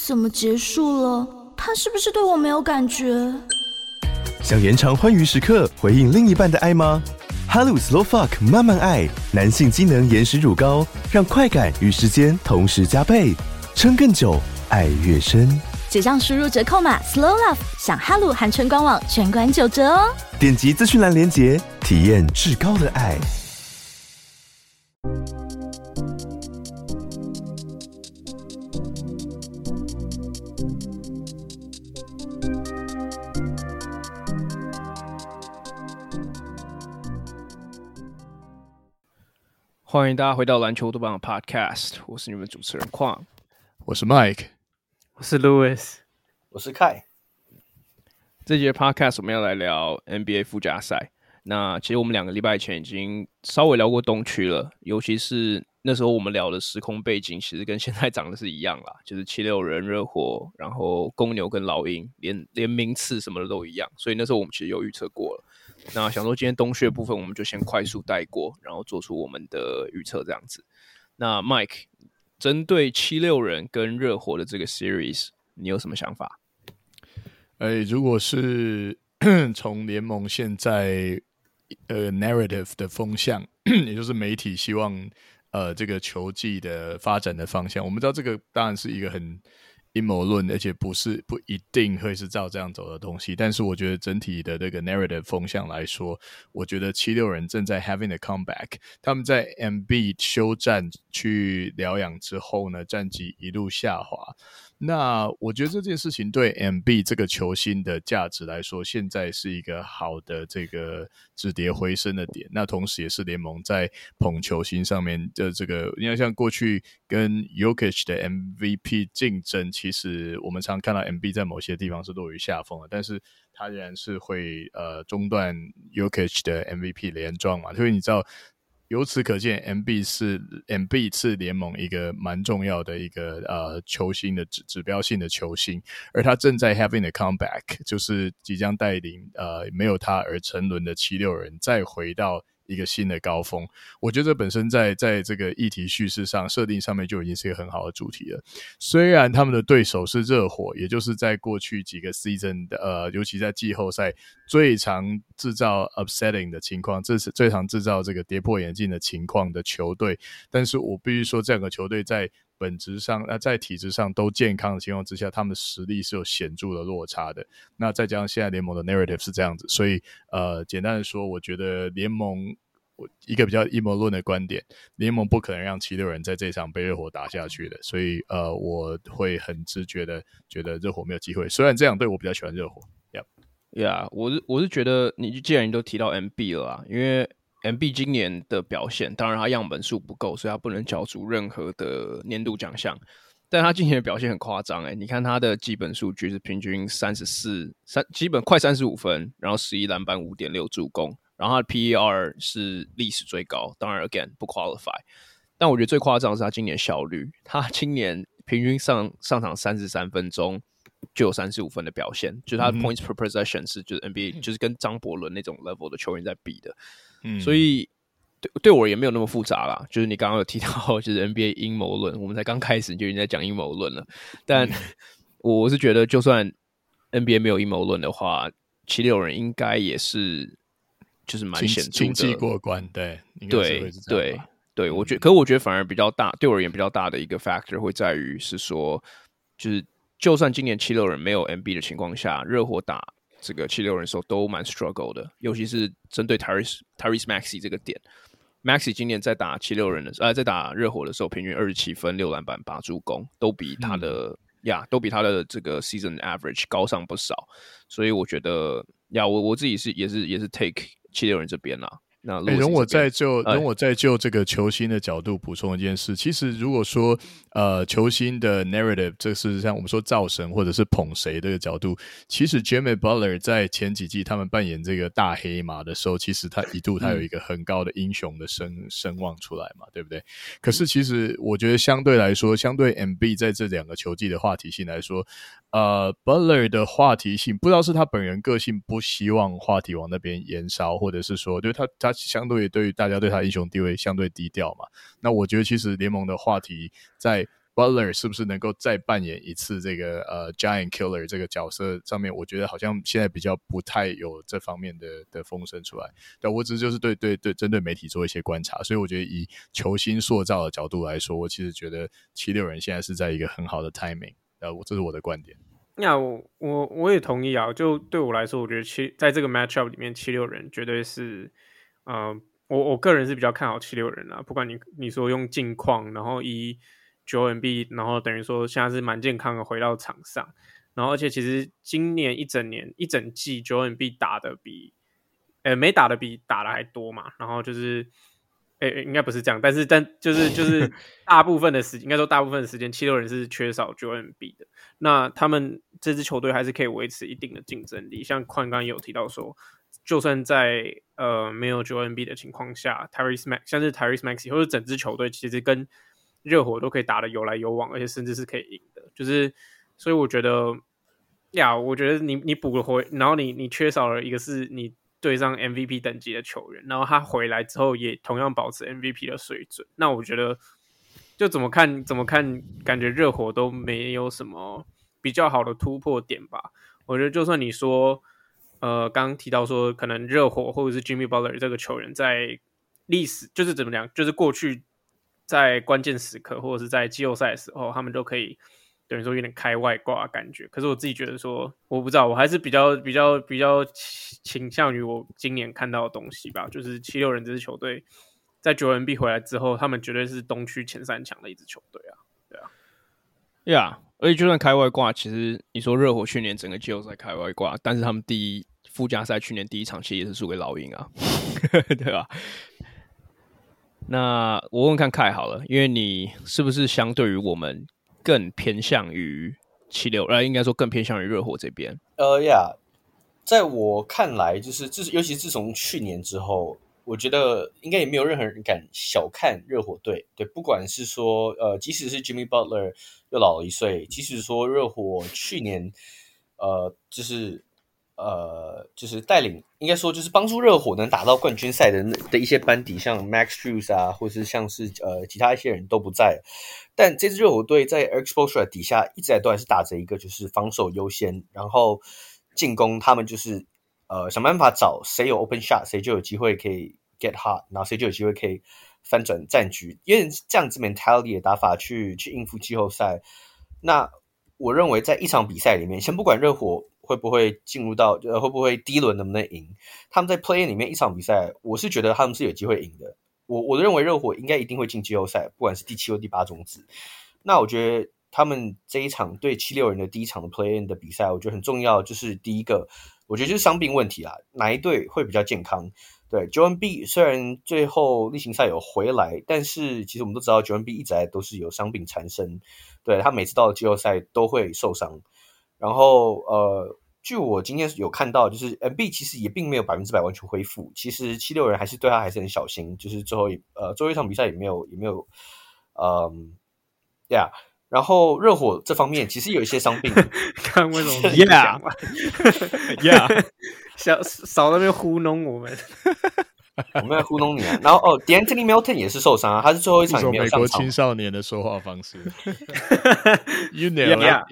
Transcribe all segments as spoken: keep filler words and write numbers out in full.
怎么结束了？他是不是对我没有感觉？ 想延长欢愉时刻，回应另一半的爱吗？哈鲁 Slow Fuck 慢慢爱，男性机能延时乳膏，让快感与时间同时加倍，撑更久，爱越深。 结账输入折扣码 Slow Love， 享哈鲁含春官网全馆九折哦！ 点击资讯栏连结，体验至高的爱。 欢迎大家回到篮球多棒的 Podcast， 我是你们主持人邝， 我是 Mike， 我是 Louis， 我是 Kai。 这节 Podcast 我们要来聊 N B A 附加赛。那其实我们两个礼拜前已经稍微聊过东区了，尤其是那时候我们聊的时空背景，其实跟现在长的是一样啦，就是七六人、热火，然后公牛跟老鹰，连连名次什么的都一样，所以那时候我们其实有预测过了。那想说今天东区的部分我们就先快速带过，然后做出我们的预测这样子。那 Mike 针对七六人跟热火的这个 series 你有什么想法？ 欸、如果是从联盟现在呃 narrative 的风向，也就是媒体希望呃这个球季的发展的方向，我们知道这个当然是一个很阴谋论，而且不是不一定会是照这样走的东西。但是我觉得整体的这个 narrative 风向来说，我觉得七六人正在 having a comeback。他们在 Embiid 休战去疗养之后呢，战绩一路下滑。那我觉得这件事情对 Embiid 这个球星的价值来说，现在是一个好的这个止跌回升的点。那同时也是联盟在捧球星上面的这个，你要像过去跟 Jokic 的 M V P 竞争，其实我们常看到 Embiid 在某些地方是落于下风的，但是他仍然是会呃中断 Jokic 的 M V P 连庄嘛，所以你知道。由此可见 ，Embiid 是 Embiid 是联盟一个蛮重要的一个呃球星的指指标性的球星，而他正在 having a comeback， 就是即将带领呃没有他而沉沦的七六人再回到一个新的高峰。我觉得这本身在在这个议题叙事上设定上面就已经是一个很好的主题了。虽然他们的对手是热火，也就是在过去几个 season 的呃，尤其在季后赛最常制造 upsetting 的情况，这是最常制造这个跌破眼镜的情况的球队，但是我必须说这两个球队在本质上、呃、在体质上都健康的情况之下，他们的实力是有显著的落差的。那再加上现在联盟的 narrative 是这样子，所以呃，简单的说，我觉得联盟一个比较阴谋论的观点，联盟不可能让七六人在这场被热火打下去的，所以呃，我会很直觉的觉得热火没有机会。虽然这样对我比较喜欢热火 ，Yeah， yeah, 我是我是觉得你既然你都提到 M B 了啦，因为 M B 今年的表现，当然他样本数不够，所以他不能角逐任何的年度奖项。但他今年的表现很夸张诶，你看他的基本数据是平均三十四，基本快三十五分，然后十一篮板 五点六 助攻。然后他的 P E R 是历史最高，当然 again 不 qualify， 但我觉得最夸张的是他今年效率，他今年平均上上场三十三分钟就有三十五分的表现，就是他的 points per possession 是就是 N B A、嗯、就是跟张伯伦那种 level 的球员在比的，嗯、所以 对, 对我也没有那么复杂啦，就是你刚刚有提到就是 N B A 阴谋论，我们才刚开始就已经在讲阴谋论了，但、嗯、我是觉得就算 N B A 没有阴谋论的话，七六人应该也是就是蛮显著的， 经济过关，对，应该是会是这样吧。 对对，我觉得，可是我觉得反而比较大，对我而言比较大的一个 factor 会在于是说，就是就算今年七六人没有 M B 的情况下，热火打这个七六人的时候都蛮 struggle 的，尤其是针对 Tyrese Tyrese Maxey 这个点 ，Maxey 今年在打七六人的呃，在打热火的时候，平均二十七分、六篮板、八助攻，都比他的呀、嗯 yeah, 都比他的这个 season average 高上不少，所以我觉得呀，我我自己是也是也是 take 七六人这边啦。那欸、容我再就容我再就这个球星的角度补充一件事，其实如果说呃球星的 narrative， 这是像我们说造神或者是捧谁这个角度，其实 Jimmy Butler 在前几季他们扮演这个大黑马的时候，其实他一度他有一个很高的英雄的声声望出来嘛，对不对？可是其实我觉得相对来说，相对 M B 在这两个球季的话题性来说，呃 Butler 的话题性不知道是他本人个性不希望话题往那边延烧，或者是说对他他相对对于大家对他英雄地位相对低调嘛，那我觉得其实联盟的话题在 Butler 是不是能够再扮演一次这个呃 Giant Killer 这个角色上面，我觉得好像现在比较不太有这方面的的风声出来。但我只是就是对对对针对媒体做一些观察，所以我觉得以球星塑造的角度来说，我其实觉得七六人现在是在一个很好的 timing， 呃，这是我的观点。 那我我我也同意啊，就对我来说，我觉得七在这个 matchup 里面，七六人绝对是，呃，我我个人是比较看好七六人啊。不管你你说用近况，然后以九 M B， 然后等于说现在是蛮健康的回到场上，然后而且其实今年一整年一整季九 M B 打的比，呃，没打的比打的还多嘛，然后就是。诶，应该不是这样，但是但就是就是大部分的时间，应该说大部分的时间，七六人是缺少九 M B 的。那他们这支球队还是可以维持一定的竞争力。像宽刚刚有提到说，就算在呃没有九 M B 的情况下 ，Tyrese Maxey 像是 Tyrese Maxey 或者整支球队其实跟热火都可以打得有来有往，而且甚至是可以赢的。就是所以我觉得呀，我觉得你你补了回，然后你你缺少了一个是你。对上 M V P 等级的球员，然后他回来之后也同样保持 M V P 的水准，那我觉得就怎么看怎么看，感觉热火都没有什么比较好的突破点吧。我觉得就算你说，呃，刚刚提到说可能热火或者是 Jimmy Butler 这个球员在历史就是怎么讲，就是过去在关键时刻或者是在季后赛的时候，他们都可以。等于说有点开外挂的感觉，可是我自己觉得说，我不知道，我还是比较比较比较倾向于我今年看到的东西吧，就是七六人这支球队在九 M B 回来之后，他们绝对是东区前三强的一支球队啊，对啊， 呀、yeah, ，而且就算开外挂，其实你说热火去年整个季后赛开外挂，但是他们第一附加赛去年第一场其实也是输给老鹰啊，对吧？那我问看凯好了，因为你是不是相对于我们？更偏向于七六，呃，应该说更偏向于热火这边。 呃呀，在我看来，就是自尤其自从去年之后，我觉得应该也没有任何人敢小看热火队。对，不管是说呃，即使是 Jimmy Butler 又老了一岁，即使说热火去年呃，就是呃，就是带领，应该说就是帮助热火能打到冠军赛的的一些班底，像 Max Strus 啊，或是像是呃其他一些人都不在。但这支热火队在 Erik Spoelstra 底下一直来都还是打着一个就是防守优先，然后进攻他们就是呃想办法找谁有 open shot， 谁就有机会可以 get hot， 然后谁就有机会可以翻转战局，有点这样子 mentality 的打法去去应付季后赛。那我认为在一场比赛里面，先不管热火会不会进入到呃会不会第一轮能不能赢，他们在 play-in 里面一场比赛，我是觉得他们是有机会赢的。我我认为热火应该一定会进季后赛，不管是第七或第八种子。那我觉得他们这一场对七六人的第一场的 play-in 的比赛，我觉得很重要，就是第一个，我觉得就是伤病问题啦，哪一队会比较健康？对 ，九 M B 虽然最后例行赛有回来，但是其实我们都知道九 M B 一直来都是有伤病缠身，对他每次到了季后赛都会受伤。然后呃，据我今天有看到，就是 M B 其实也并没有百分之百完全恢复，其实七六人还是对他还是很小心，就是最后呃最后一场比赛也没有也没有，嗯，呀、yeah 。然后热火这方面其实有一些伤病， 看为什么 ？Yeah Yeah， 少少那边糊弄我们， 我们在糊弄你啊。然后哦 ，D'Anthony Melton 也是受伤啊，他是最后一场也没有上场。 美国青少年的说话方式 ，You know yeah.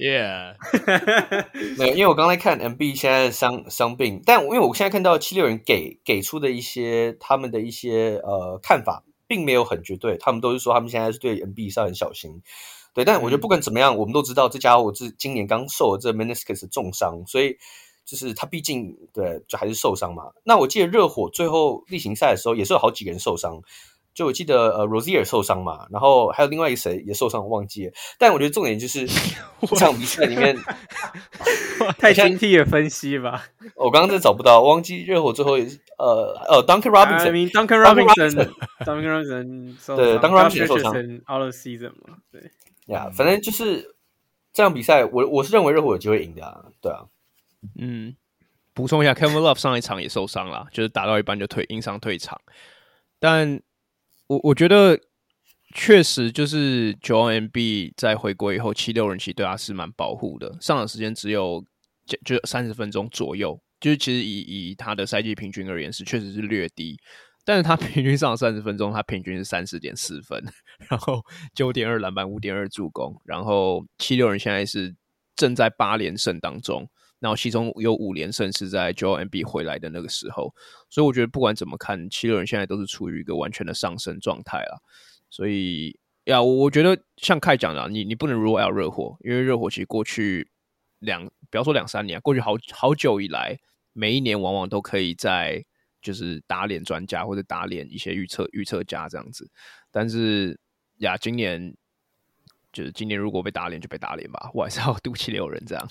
yeah， 没有，因为我刚才看 M B 现在的伤伤病，但因为我现在看到七六人给给出的一些他们的一些呃看法，并没有很绝对，他们都是说他们现在是对 M B 上很小心。对，但我觉得不管怎么样，我们都知道这家伙是今年刚受了这 meniscus 的重伤，所以就是他毕竟对就还是受伤嘛。那我记得热火最后例行赛的时候也是有好几个人受伤，就我记得呃 Rozier 受伤嘛，然后还有另外一个谁也受伤，我忘记了。但我觉得重点就是这场比赛里面太精辟的分析吧。 我刚刚真找不到，我忘记热火最后呃呃 Duncan Robinson， I mean Duncan Robinson，Duncan Robinson 受伤， 对 Duncan Robinson 受伤 ，out of season 嘛，对。 呀、yeah, 反正就是这场比赛，我我是认为热火有机会赢的啊，对啊。 嗯，补充一下 ，Kevin Love 上一场也受伤了，就是打到一半就退因伤退场。但我我觉得确实就是九 M B 在回归以后，七六人其实对他是蛮保护的，上场时间只有就三十分钟左右，就是其实以以他的赛季平均而言是确实是略低。 但是他平均上三十分钟，他平均是 三十点四 分，然后 九点二 篮板 五点二 助攻，然后七六人现在是正在八连胜当中，然后其中有五连胜是在 Joel Embiid 回来的那个时候，所以我觉得不管怎么看，七六人现在都是处于一个完全的上升状态啦。所以呀，我觉得像凯讲的，你你不能rule out热火，因为热火其实过去两不要说两三年，过去好好久以来，每一年往往都可以在就是打脸专家或者打脸一些预测预测家这样子，但是呀，今年就是今年如果被打脸就被打脸吧，我还是要赌七六人这样。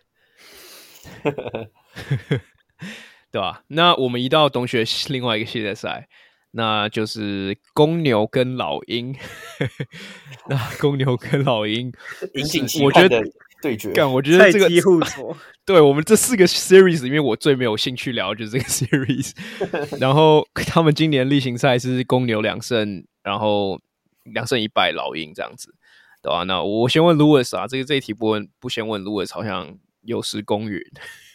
对吧？那我们移到东学另外一个系列赛，那就是公牛跟老鹰。那公牛跟老鹰引颈期盼的对决， 干，我觉得这个菜鸡互啄。 对我们这四个 series 里面，我最没有兴趣聊就是这个 series。然后他们今年例行赛是公牛两胜，然后两胜一败老鹰这样子，对吧？那我先问 Louis 啊，这个这一题不问不先问 Louis 好像有失公允。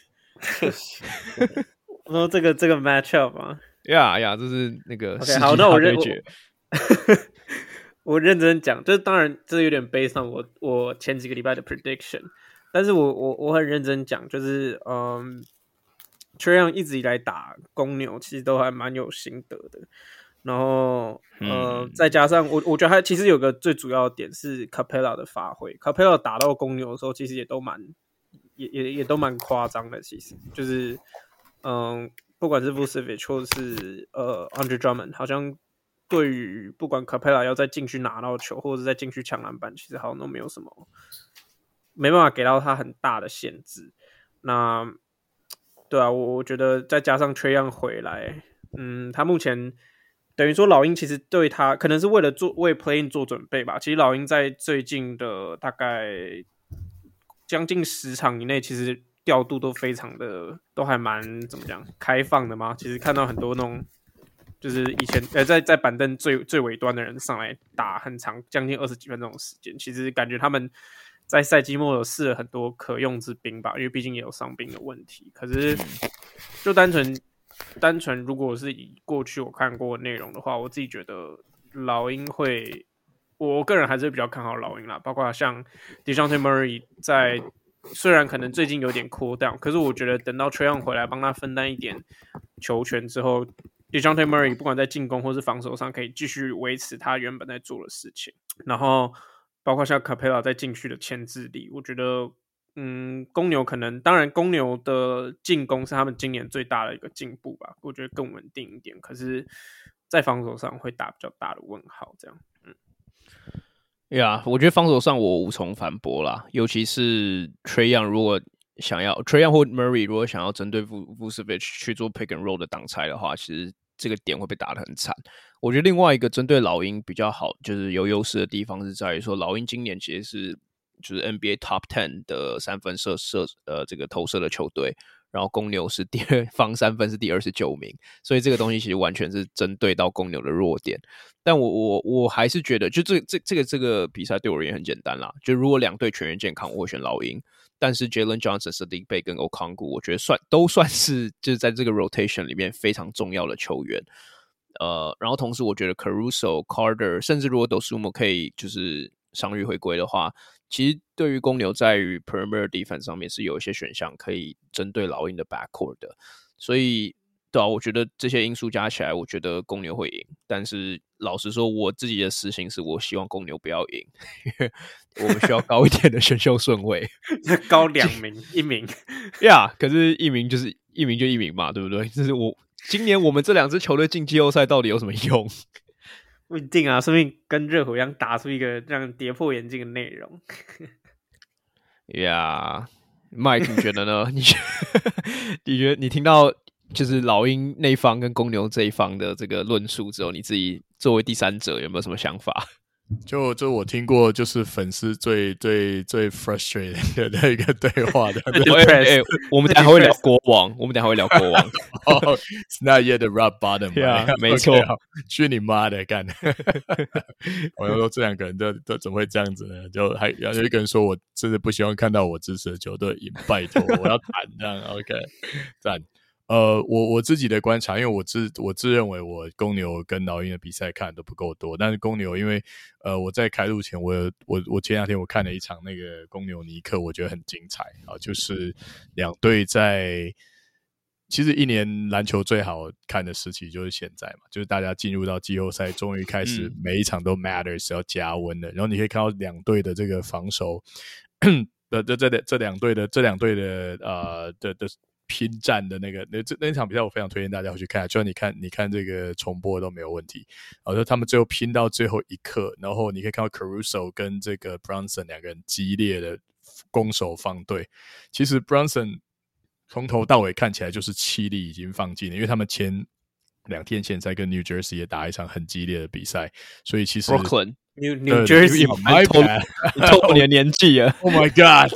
我说这个这个 matchup 啊， 呀呀，这是那个世纪 okay, 好，那我认大对决。 我认真讲，就是当然这有点based on我我前几个礼拜的 prediction， 但是我我我很认真讲，就是嗯 Trae Young 一直以来打公牛其实都还蛮有心得的，然后呃、嗯、再加上我我觉得他其实有个最主要的点是 Capella 的发挥 ，Capella 打到公牛的时候其实也都蛮也也也都蛮夸张的，其实就是嗯不管是 Vucevic 或者是呃 Andre Drummond 好像。对于不管 Capella 要在禁区拿到球，或者是在禁区抢篮板，其实好像都没有什么，没办法给到他很大的限制。那对啊，我我觉得再加上 Trae Young 回来，嗯，他目前等于说老鹰其实对他可能是为了做为 play-in 做准备吧。其实老鹰在最近的大概将近十场以内，其实调度都非常的都还蛮怎么讲开放的嘛。其实看到很多那种。就是以前呃在在板凳最最尾端的人上来打很长将近二十几分钟的时间，其实感觉他们在赛季末有试了很多可用之兵吧，因为毕竟也有伤兵的问题。可是就单纯单纯如果是以过去我看过的内容的话，我自己觉得老鹰会，我个人还是比较看好老鹰啦，包括像 DeJounte Murray 在虽然可能最近有点 cool down， 可是我觉得等到 Trae Young 回来帮他分担一点球权之后。DeJounte Murray 不管在进攻或是防守上可以继续维持他原本在做的事情，然后包括像 Capella 在禁区的牵制力，我觉得嗯，公牛可能当然公牛的进攻是他们今年最大的一个进步吧，我觉得更稳定一点，可是在防守上会打比较大的问号这样。嗯呀、yeah, 我觉得防守上我无从反驳啦，尤其是 Trae Young 如果想要 Trae Young 或 Murray 如果想要针对 Vucevic 去做 pick and roll 的挡拆的话，其实这个点会被打得很惨。我觉得另外一个针对老鹰比较好，就是有优势的地方是在于说，老鹰今年其实是就是 N B A Top 十的三分射射呃这个投射的球队，然后公牛是第二防三分是第二十九名，所以这个东西其实完全是针对到公牛的弱点。但我我我还是觉得，就这这这个这个比赛对我而言很简单啦，就如果两队全员健康，我会选老鹰。但是 Jalen Johnson、Saddiq Bey 跟 Okongwu 我觉得算都算是就是在这个 rotation 里面非常重要的球员。呃，然后同时我觉得 Caruso、Carter 甚至如果 Dosunmu 可以就是伤愈回归的话，其实对于公牛在于 perimeter defense 上面是有一些选项可以针对老鹰的 backcourt 的。所以对啊，我觉得这些因素加起来，我觉得公牛会赢。但是老实说，我自己的私心是我希望公牛不要赢，因为我们需要高一点的选秀顺位， 高两名一名呀。yeah, 可是一名就是一名就一名嘛，对不对？就是我今年我们这两支球队进季后赛到底有什么用？ 不一定啊，说不定跟热火一样打出一个让跌破眼镜的内容。 呀、yeah, ，Mike 你觉得呢？你觉得你觉得你听到？就是老鹰那一方跟公牛这一方的这个论述之后，你自己作为第三者有没有什么想法？ 就就我听过，就是粉丝最最最 frustrated 的一个对话的。 欸欸、我们等一下还会聊国王，我们等一下还会聊国王。 哦、oh, ，It's not yet the rock bottom， yeah, 没错。 Okay, 去你妈的干！我就说这两个人都都怎么会这样子呢？就还有一个人说，我真的不希望看到我支持的球队赢，拜托，我要谈这样。OK， 赞。 呃，我我自己的观察，因为我自我自认为我公牛跟老鹰的比赛看都不够多，但是公牛因为呃我在开录前，我有我我前两天我看了一场那个公牛尼克，我觉得很精彩啊，就是两队在其实一年篮球最好看的时期就是现在嘛，就是大家进入到季后赛，终于开始每一场都 matters 要加温了，然后你可以看到两队的这个防守。的这这这两队的这两队的呃的的拼战的那个那那那场比赛，我非常推荐大家回去看，就算你看你看这个重播都没有问题。然后他们最后拼到最后一刻，然后你可以看到 Caruso 跟这个 Brunson 两个人激烈的攻守放对。其实 Brunson 从头到尾看起来就是气力已经放尽了，因为他们前两天前才跟 New Jersey 也打一场很激烈的比赛，所以其实 Brooklyn New New Jersey， 你透你透你的年纪了。 Oh my god！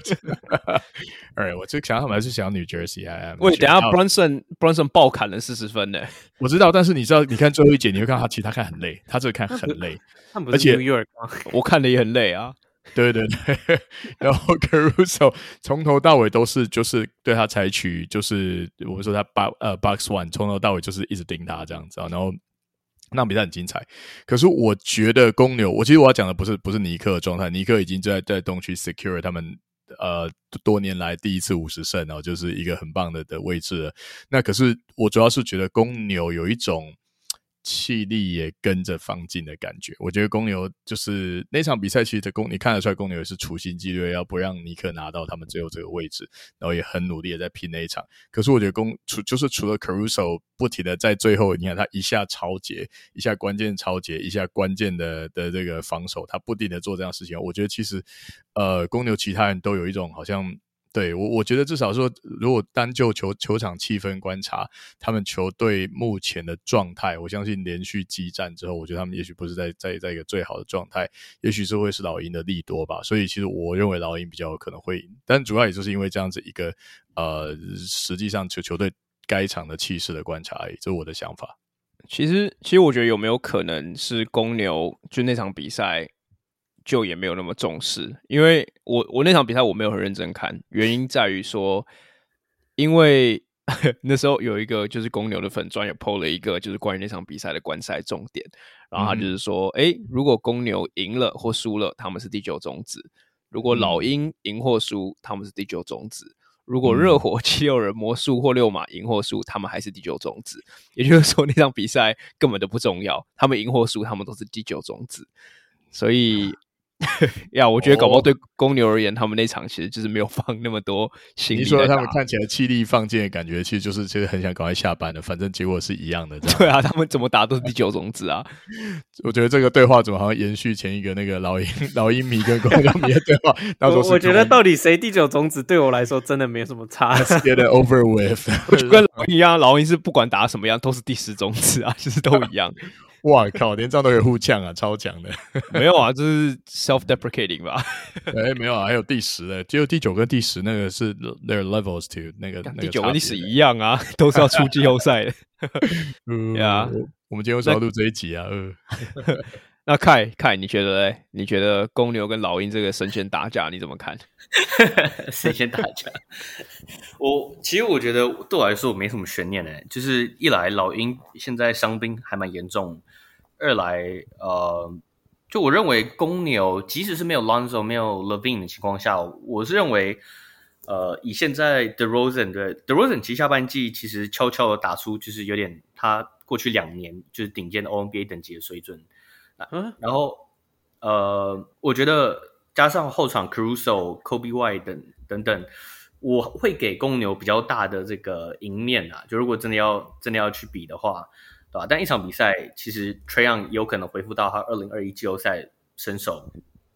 Alright， 我就想他们还是想 New Jersey。 喂，等一下 Brunson Brunson 爆砍了四十分呢。 我知道，但是你知道，你看最后一节，你会看到他其实他看很累，他这个看很累， 而且 New York 我看的也很累啊。 对对对，然后 Caruso 从头到尾都是就是对他采取就是我们说他 box 呃 box one 从头到尾就是一直盯他这样子，然后。那比赛很精彩，可是我觉得公牛，我其实我要讲的不是不是尼克的状态，尼克已经在在东区 secure 他们呃多年来第一次五十胜哦，就是一个很棒的的位置了。那可是我主要是觉得公牛有一种气力也跟着放尽的感觉，我觉得公牛就是那场比赛，其实的公你看得出来，公牛也是处心积虑要不让尼克拿到他们最后这个位置，然后也很努力的在拼那一场。可是我觉得公除就是除了 Caruso 不停的在最后，你看他一下抄截，一下关键抄截，一下关键的的这个防守，他不停的做这样的事情。我觉得其实呃公牛其他人都有一种好像。对我，我觉得至少说，如果单就球球场气氛观察，他们球队目前的状态，我相信连续激战之后，我觉得他们也许不是在在在一个最好的状态，也许是会是老鹰的利多吧。所以其实我认为老鹰比较有可能会赢，但主要也就是因为这样子一个呃，实际上球球队该场的气势的观察而已，这是我的想法。 其实，其实我觉得有没有可能是公牛就那场比赛。就也没有那么重视，因为我我那场比赛我没有很认真看，原因在于说，因为那时候有一个就是公牛的粉专也 po 了一个就是关于那场比赛的观赛重点，然后他就是说，哎、嗯，如果公牛赢了或输了，他们是第九种子；如果老鹰赢或输，他们是第九种子；如果热火、七六人、魔术或六马赢或输，他们还是第九种子。也就是说，那场比赛根本都不重要，他们赢或输，他们都是第九种子，所以。呀，我觉得搞不好对公牛而言，他们那场其实就是没有放那么多心力。 你说他们看起来气力放尽的感觉，其实就是其实很想赶快下班了，反正结果是一样的。 对啊，他们怎么打都是第九种子啊。 我觉得这个对话怎么好像延续前一个那个老鹰老鹰迷跟公牛迷的对话。 我, 我觉得到底谁第九种子对我来说真的没什么差。 Get it over with 。 我就跟老鹰一样，老鹰是不管打什么样都是第十种子啊，就是都一样。 哇靠，连这样都可以互呛啊，超强的。 没有啊，这是 self-deprecating 吧？ 哎，没有啊，还有第十的，只有第九跟第十那个是 their levels to 那个那个第九跟第十一样啊，都是要出季后赛的。 嗯呀， 我们今天是要录这一集啊。呃那凯凯，你觉得嘞？你觉得公牛跟老鹰这个神仙打架，你怎么看？ 神仙打架，我其实我觉得对我来说我没什么悬念诶，就是一来老鹰现在伤兵还蛮严重，二来呃，就我认为公牛即使是没有 Lonzo 没有 Levine 的情况下，我是认为呃，以现在 DeRozan 的 DeRozan 其实下半季其实悄悄的打出就是有点他过去两年就是顶尖的 O N B A 等级的水准。嗯，然后呃，我觉得加上后场 Caruso、Kobe White 等等等，我会给公牛比较大的这个赢面啊。就如果真的要真的要去比的话，对吧？但一场比赛其实 Trae Young 有可能恢复到他二零二一季后赛身手，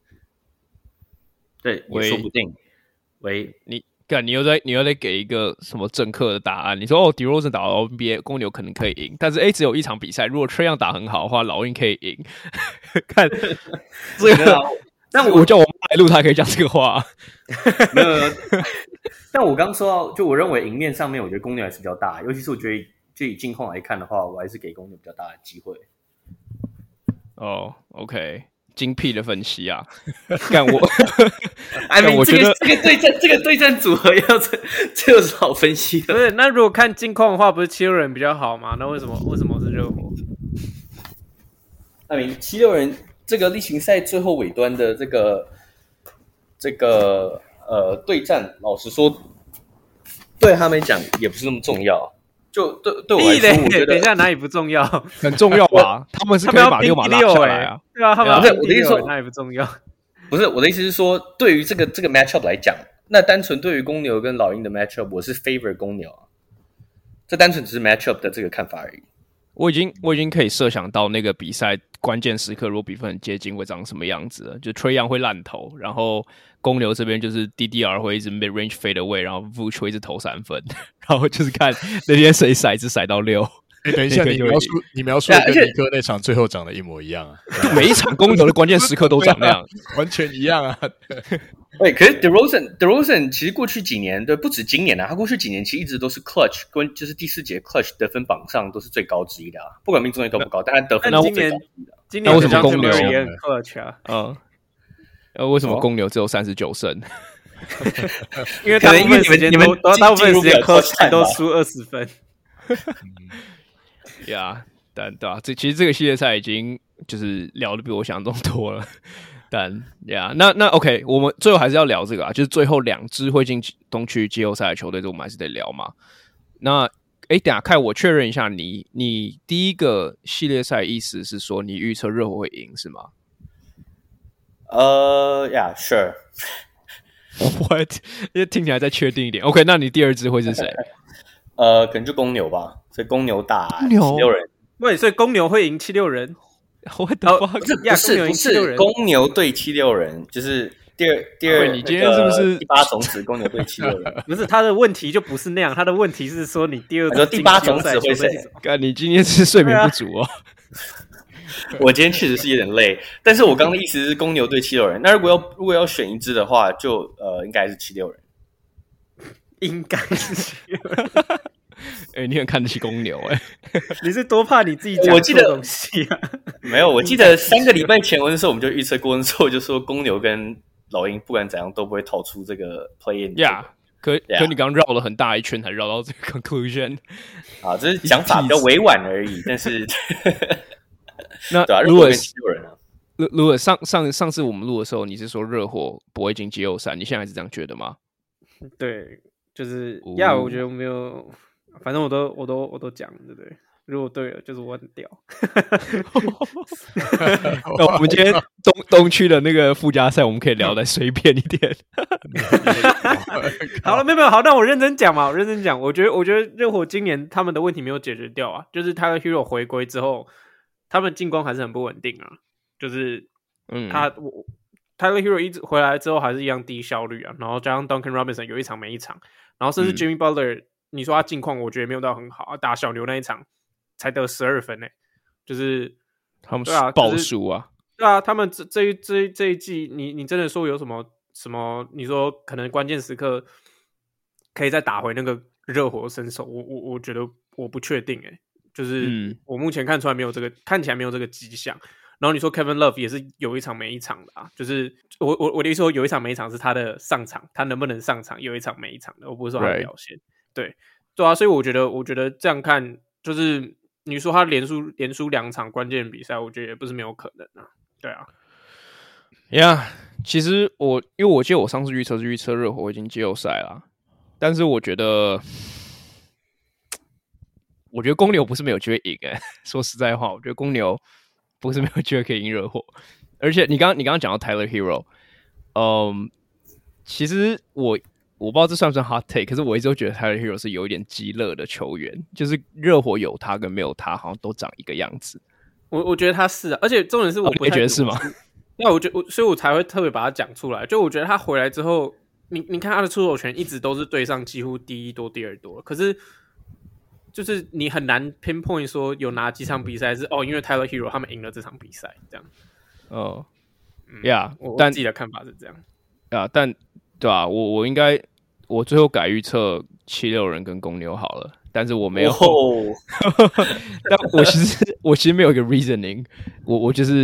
对，也说不定。喂， 你干，你又在你又在给一个什么政客的答案？你说哦 ，DeRozan 打 N B A， 公牛可能可以赢，但是哎，只有一场比赛，如果 Trae Young 打很好的话，老鹰可以赢。看这个， 但我, 我叫我妈来录，他可以讲这个话。 没有，但我刚说到，就我认为赢面上面，我觉得公牛还是比较大，尤其是我觉得就以近况来看的话，我还是给公牛比较大的机会。 哦、oh, ，OK， 精辟的分析啊！干我， 哎， 我觉得这个这个对战这个对战组合要这这有什么好分析的？ 不是，那如果看近况的话，不是七六人比较好吗？那为什么为什么是热火？ I mean， 七六人这个例行赛最后尾端的这个这个呃对战，老实说，对他们讲也不是那么重要。就对对我来说，我觉得等一下哪里不重要？ 很重要吧？他们是可以把六马拉下来啊。 对啊，他们要我的意思说哪里不重要？ 不是我的意思是说，对于这个这个 matchup 来讲，那单纯对于公牛跟老鹰的 matchup， 我是 favor 公牛啊。这单纯只是 matchup 的这个看法而已。 我已经我已经可以设想到那个比赛关键时刻，如果比分很接近，会长什么样子了。就 Trae Young 会烂投，然后公牛这边就是 D D R 会一直 mid range fade away， 然后 Vooch 会一直投三分，然后就是看那天谁骰子骰到六。 欸、等一下，你描述你描述的跟尼克那场最后长得一模一样啊！ 每一场公牛的关键时刻都长那样， 完全一样啊！ 对，可是 DeRozan DeRozan 其实过去几年，对，不止今年啊，他过去几年其实一直都是 clutch 跟就是第四节 clutch 得分榜上都是最高之一的啊，不管命中率高不高，但他得分是最高之一的。 今年为什么公牛也很 clutch 啊？ 嗯，呃，为什么公牛只有三十九胜？ 因为大部分时间你们大部分时间 clutch 都输二十分。 呀、yeah, 但对吧、啊？这其实这个系列赛已经就是聊的比我想象中多了。但呀、yeah, 那那 OK， 我们最后还是要聊这个啊，就是最后两支会进东区季后赛的球队，这我们还是得聊嘛。那哎，等一下看我确认一下你，你第一个系列赛意思是说你预测热火会赢是吗？ 呃、uh, ，Yeah, sure. What？ 因为听起来再确定一点。OK， 那你第二支会是谁？ 呃，可能就公牛吧，所以公牛打七六人。 喂，所以公牛会赢七六人？ 我的妈！ 不是不是不是公牛对七六人，就是第二第二。 你今天是不是第八种子公牛对七六人？ 不是他的问题就不是那样，他的问题是说你第二说第八种子会谁？ 干，你今天是睡眠不足哦。 我今天确实是有点累，但是我刚刚的意思是公牛对七六人。那如果要如果要选一支的话，就呃应该是七六人。 应该是七六人。 哎、欸，你很看得起公牛哎、 欸！你是多怕你自己讲错东西啊？ 没有，我记得三个礼拜前那时候我们就预测过，那时候就说公牛跟老鹰不管怎样都不会逃出这个 play in。 呀、yeah, 可 yeah. 可你刚绕了很大一圈才绕到这个 conclusion。 啊，这是讲法比较委婉而已，但是那对啊， 如果跟七六人啊， 如如果上上上次我们录的时候，你是说热火不会进季后赛，你现在还是这样觉得吗？ 对，就是呀、哦， yeah, 我觉得没有。反正我都我都我都讲，对不对？如果对了，就是我很屌。 那我们今天东东区的那个附加赛，我们可以聊得随便一点。 好了，没有没有，好，那我认真讲嘛，我认真讲。我觉得我觉得热火今年他们的问题没有解决掉啊，就是他的 Hero 回归之后，他们进攻还是很不稳定啊。就是嗯，他我他的 Hero 一直回来之后还是一样低效率啊，然后加上 Duncan Robinson 有一场没一场，然后甚至 Jimmy Butler、嗯。你说他近况，我觉得没有到很好，打小牛那一场才得十二分呢、欸，就是他们爆输啊， 对啊，他们这这一这这一季，你你真的说有什么什么？你说可能关键时刻可以再打回那个热火身手，我我我觉得我不确定哎、欸，就是我目前看出来没有这个，看起来没有这个迹象。然后你说 Kevin Love 也是有一场没一场的啊，就是我我我的意思说有一场没一场是他的上场，他能不能上场有一场没一场的，我不是说他的表现。Right.对，对啊，所以我觉得，我觉得这样看，就是你说他连输连输两场关键比赛，我觉得也不是没有可能啊。对啊， 呀、yeah, ，其实我因为我记得我上次预测是预测热火已经季后赛了，但是我觉得，我觉得公牛不是没有机会赢诶。说实在话，我觉得公牛不是没有机会可以赢热火，而且你刚刚你刚刚讲到 Tyler Hero， 嗯，其实我。我不知道这算不算 hot take， 可是我一直都觉得 Tyler Hero 是有一点极乐的球员，就是热火有他跟没有他好像都长一个样子。 我我觉得他是啊，而且重点是我不太、 哦、你觉得是吗？ 那我觉得，所以我才会特别把他讲出来。就我觉得他回来之后，你你看他的出手权一直都是队上几乎第一多、第二多，可是就是你很难 pinpoint 说有哪几场比赛是哦，因为 Tyler Hero 他们赢了这场比赛这样。 哦，呀、 嗯 yeah, 但我自己的看法是这样。 呀、yeah, 但对吧、啊？我我应该。我最后改预测七六人跟公牛好了，但是我没有。 Oh. 但我其实我其实没有一个 reasoning， 我我就是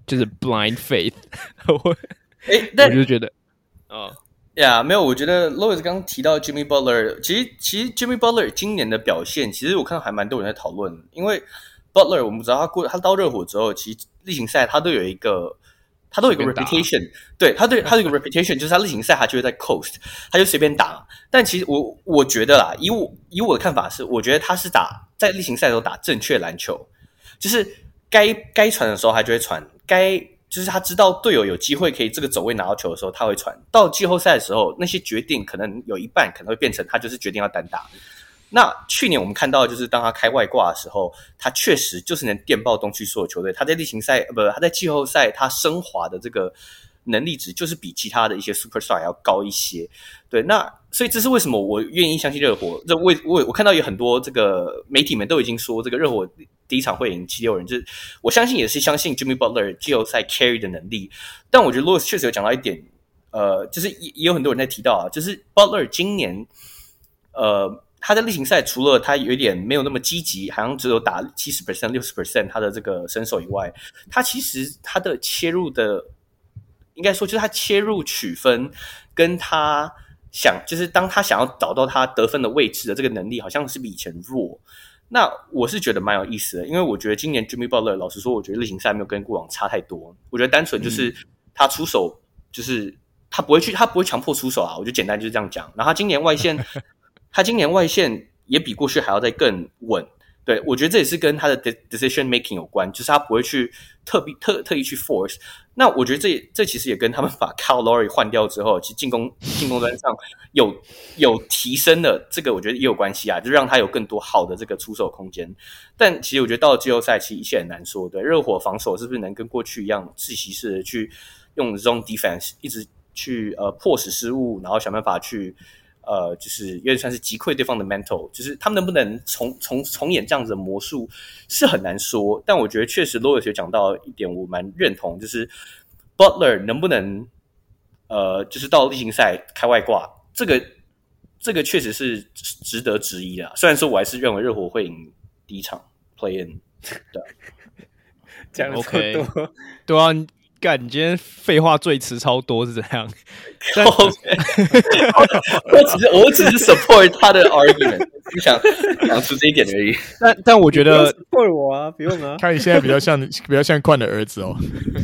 就是 blind faith 我哎，但我就觉得哦。 呀、yeah, 没有，我觉得 Louis 刚刚提到 Jimmy Butler， 其实其实 Jimmy Butler 今年的表现，其实我看到还蛮多人在讨论，因为 Butler 我们知道他过他到热火之后，其实例行赛他都有一个他都有一个 reputation， 对他对他有一个 reputation， 就是他例行赛他就会在 coast， 他就随便打。但其实我我觉得啦，以我以我的看法是，我觉得他是打在例行赛的时候打正确篮球，就是该该传的时候他就会传，该。就是他知道队友有机会可以这个走位拿到球的时候，他会传。到季后赛的时候，那些决定可能有一半可能会变成他就是决定要单打。那去年我们看到，就是当他开外挂的时候，他确实就是能电爆东区所有球队。他在例行赛不，他在季后赛他升华的这个能力值，就是比其他的一些 superstar 要高一些。对，那所以这是为什么我愿意相信热火。这我我我看到有很多这个媒体们都已经说，这个热火第一场会赢七六人，就是我相信也是相信 Jimmy Butler 季后赛 carry 的能力。但我觉得 Louis 确实有讲到一点，呃，就是也也有很多人在提到啊，就是 Butler 今年，呃，他在例行赛除了他有点没有那么积极，好像只有打 百分之七十 百分之六十 他的这个身手以外，他其实他的切入的，应该说就是他切入取分跟他想，就是当他想要找到他得分的位置的这个能力，好像是比以前弱。那我是觉得蛮有意思的，因为我觉得今年 Jimmy Butler 老实说，我觉得例行赛没有跟过往差太多。我觉得单纯就是他出手，就是他不会去，他不会强迫出手啊。我就简单就是这样讲。然后他今年外线，他今年外线也比过去还要再更稳。对，我觉得这也是跟他的 decision making 有关，就是他不会去特别特特意去 force。那我觉得这这其实也跟他们把 Kyle Lowry 换掉之后，其实进攻进攻端上有有提升的，这个我觉得也有关系啊，就让他有更多好的这个出手空间。但其实我觉得到了季后赛，其实一切很难说。对，热火防守是不是能跟过去一样窒息式的去用 zone defense 一直去呃迫使失误，然后想办法去。呃，就是有点算是击溃对方的 mental， 就是他们能不能重重重演这样子的魔术是很难说，但我觉得确实 Louis 有讲到一点，我蛮认同，就是 Butler 能不能呃，就是到例行赛开外挂，这个这个确实是值得质疑的。虽然说我还是认为热火会赢第一场 play in， 对， 讲了这么多， okay. 对啊。干，你今天废话最词超多是怎样？但我只是我只是 support 他的 argument， 只想讲出这一点而已。 但但我觉得 support 我啊，不用啊。 看你现在比较像比较像冠的儿子哦。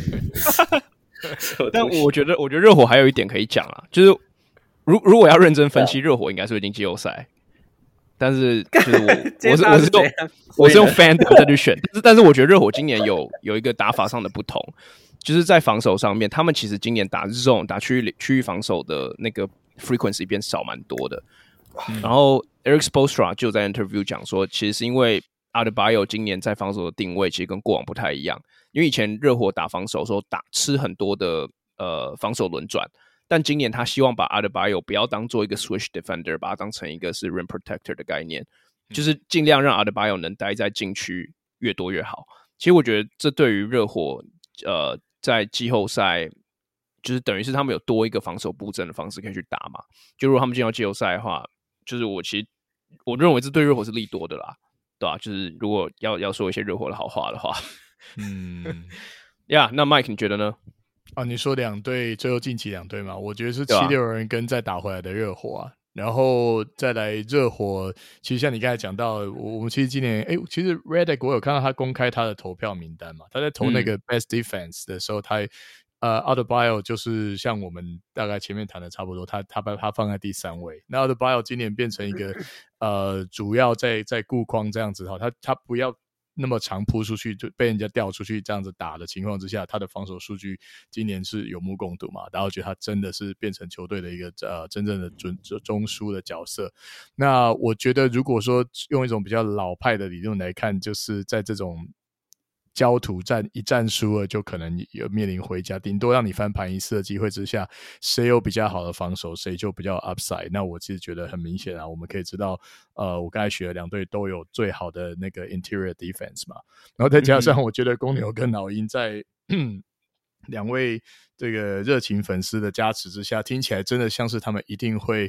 但我觉得我觉得热火还有一点可以讲啦，就是如如果要认真分析，热火应该是会进季后赛。但是就是我我是我是用我是用 fan 再去选，但是但是我觉得热火今年有有一个打法上的不同。就是在防守上面，他们其实今年打 zone 打区域区域防守的那个 frequency 变少蛮多的。嗯、然后 Eric Spoelstra 就在 interview 讲说，其实是因为 Adebayo 今年在防守的定位其实跟过往不太一样，因为以前热火打防守的时候打吃很多的呃防守轮转，但今年他希望把 Adebayo 不要当做一个 switch defender， 把它当成一个是 rim protector 的概念，就是尽量让 Adebayo 能待在禁区越多越好。其实我觉得这对于热火呃。在季后赛，就是等于是他们有多一个防守布阵的方式可以去打嘛。就如果他们进到季后赛的话，就是我其实我认为这对热火是利多的啦，对吧、啊？就是如果要要说一些热火的好话的话，嗯，呀， yeah, 那 Mike 你觉得呢？ 啊，你说两队最后晋级两队嘛？我觉得是七六人跟再打回来的热火啊。然后再来热火，其实像你刚才讲到，我我们其实今年，哎，其实 Redick 我有看到他公开他的投票名单嘛，他在投那个 Best Defense 的时候，嗯、他呃 Adebayo 就是像我们大概前面谈的差不多，他他把他放在第三位。那 Adebayo 今年变成一个呃主要在在顾框这样子哈，他他不要那么长扑出去就被人家掉出去这样子打的情况之下，他的防守数据今年是有目共睹嘛，然后觉得他真的是变成球队的一个呃真正的准中枢的角色。那我觉得如果说用一种比较老派的理论来看，就是在这种焦土战一战输了就可能有面临回家，顶多让你翻盘一次的机会之下，谁有比较好的防守谁就比较 upside。 那我其实觉得很明显啊，我们可以知道呃，我刚才学的两队都有最好的那个 interior defense 嘛，然后再加上我觉得公牛跟老鹰在两位这个热情粉丝的加持之下，听起来真的像是他们一定会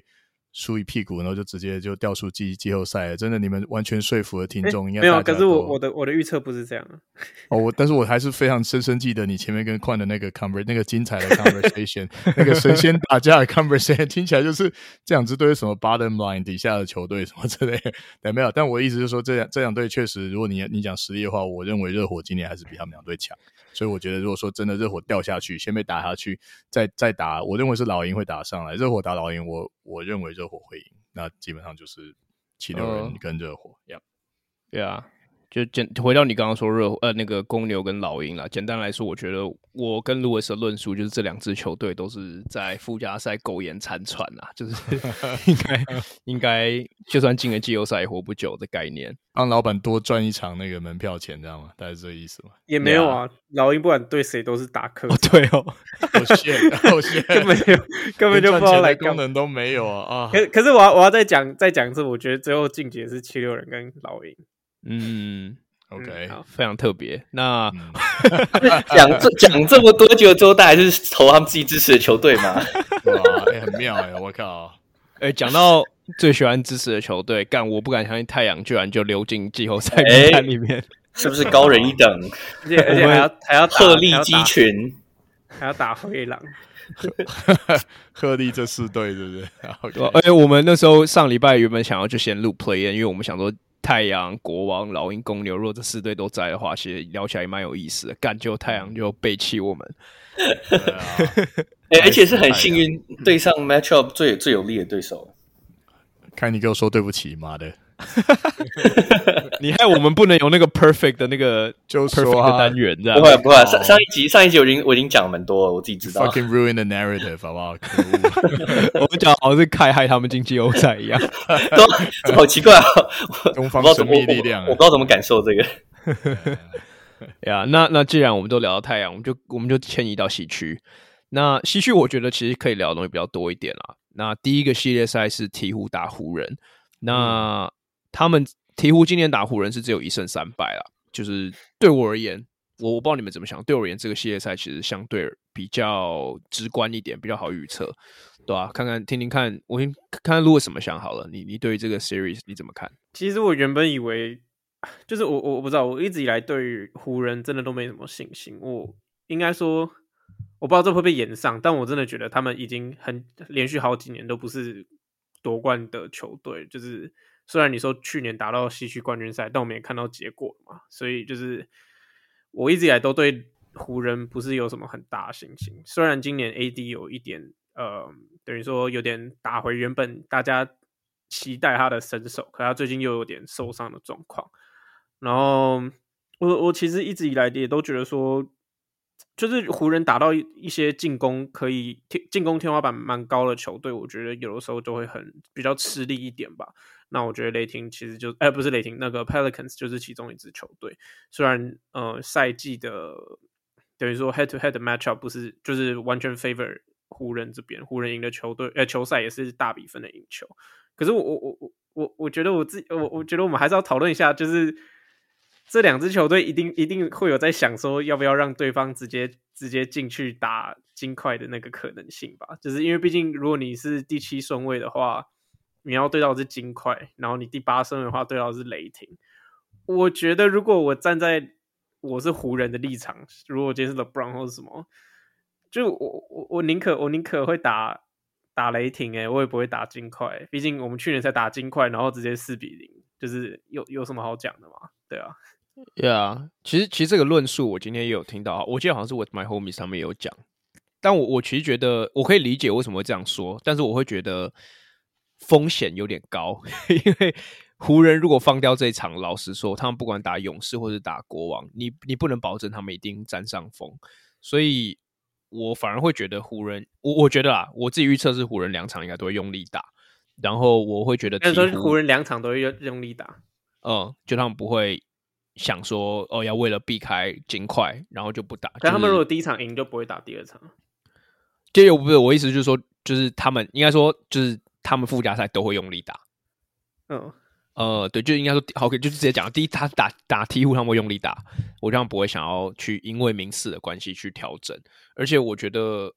输一屁股，然后就直接就掉出季季后赛了。真的，你们完全说服了听众。应该没有， 大家可是我都我的我的预测不是这样啊。 哦，我但是我还是非常深深记得你前面跟Quan的那个 conver 那个精彩的 conversation， 那个神仙打架的 conversation， 听起来就是这两支队是什么 bottom line 底下的球队什么之类的。对，没有，但我的意思就是说，这两这两队确实，如果你你讲实力的话，我认为热火今年还是比他们两队强。所以我觉得，如果说真的热火掉下去，先被打下去，再再打，我认为是老鹰会打上来。热火打老鹰，我我认为热火会赢。那基本上就是七六人跟热火， 对、uh, 啊、yeah, 就简回到你刚刚说热呃那个公牛跟老鹰啦。简单来说，我觉得我跟 Louis 的论述就是这两支球队都是在附加赛苟延残喘啦，就是应该应该就算进了季后赛也活不久的概念， 让老板多赚一场那个门票钱，知道吗？大概是这个意思吗？ 也没有啊， yeah. 老鹰不管对谁都是打客、 哦，对哦， 哦shit，哦 shit，根本就根本就不知道来功能都没有啊啊！ 可可是我要我要再讲再讲一次，我觉得最后晋级是七六人跟老鹰。 嗯 ，OK，、 嗯、非常特别。那讲、嗯、这讲这么多久之后，大家还是投他们自己支持的球队嘛？ 哇，欸、很妙哎、欸！我靠！ 哎、欸，讲到最喜欢支持的球队，干我不敢相信太阳居然就溜进季后赛名单里面、欸， 是不是高人一等？ 而且而且还要还要鹤立鸡群， 还要打灰狼。 鹤立这四队，对不对？ Okay. 而且我们那时候上礼拜原本想要就先录 play in， 因为我们想说太阳、国王、老鹰、公牛，如果这四队都在的话，其实聊起来也蛮有意思的。干就太阳就背弃我们， 对啊欸、而且是很幸运对上 matchup 最最有利的对手。 看你给我说对不起，妈的！ 你害我们不能有那个 perfect 的那个就 perfect 的单元，这样不会不会。上上一集上一集我已经我已经讲了蛮多了，我自己知道。 Fucking ruin the narrative， 好不好？ 我们讲好像是开害他们进季后赛一样， 都好奇怪啊！ 东方神秘力量、啊我，我不知道怎么感受这个。 呀，那那既然我们都聊到太阳，我们就我们就迁移到西区。那西区我觉得其实可以聊的东西比较多一点啦。那第一个系列赛是鹈鹕打湖人，那、嗯、他们鹈鹕今年打湖人是只有一胜三败啦。就是对我而言，我我不知道你们怎么想，对我而言这个系列赛其实相对比较直观一点，比较好预测，对吧、啊？看看听听看，我先看看Louis怎么想好了。你你对于这个 series 你怎么看？ 其实我原本以为，就是我我不知道，我一直以来对于湖人真的都没什么信心。我应该说。我不知道这会不会延上，但我真的觉得他们已经很连续好几年都不是夺冠的球队。就是虽然你说去年打到西区冠军赛，但我们也看到结果嘛，所以就是我一直以来都对湖人不是有什么很大的信心。虽然今年 A D 有一点呃，等于说有点打回原本大家期待他的身手，可他最近又有点受伤的状况。然后我我其实一直以来也都觉得说。就是湖人打到一些进攻可以进攻天花板蛮高的球队，我觉得有的时候就会很比较吃力一点吧。那我觉得雷霆其实就哎不是雷霆，那个 Pelicans 就是其中一支球队。虽然呃赛季的等于说 head to head 的 matchup 不是就是完全 favor 湖人这边，湖人赢的球队呃球赛也是大比分的赢球。可是我我我我我觉得我自己我我觉得我们还是要讨论一下，就是。这两支球队一定一定会有在想说要不要让对方直接直接进去打金块的那个可能性吧，就是因为毕竟如果你是第七顺位的话，你要对到的是金块，然后你第八顺位的话对到的是雷霆。我觉得如果我站在我是湖人的立场，如果今天是 LeBron 或是什么，就我我我宁可我宁可会打打雷霆、欸、我也不会打金块，毕竟我们去年才打金块，然后直接四比零，就是有有什么好讲的嘛？对啊。 Yeah， 其实其实这个论述我今天也有听到，我记得好像是我 My Homies 上面也有讲，但我我其实觉得我可以理解为什么会这样说，但是我会觉得风险有点高，因为湖人如果放掉这一场，老实说，他们不管打勇士或者打国王，你你不能保证他们一定占上风，所以我反而会觉得湖人，我我觉得啦，我自己预测是湖人两场应该都会用力打，然后我会觉得鹈鹕湖人两场都会用力打， 嗯，就他们不会。想说哦，要为了避开金块，然后就不打。 但他们如果第一场赢，就不会打第二场。 就有不是我意思就是说，就是他们应该说，就是他们附加赛都会用力打。 嗯， 呃，对，就应该说 ，OK， 就直接讲，第一他打打鹈鹕，他们会用力打，我这样不会想要去因为名次的关系去调整。而且我觉得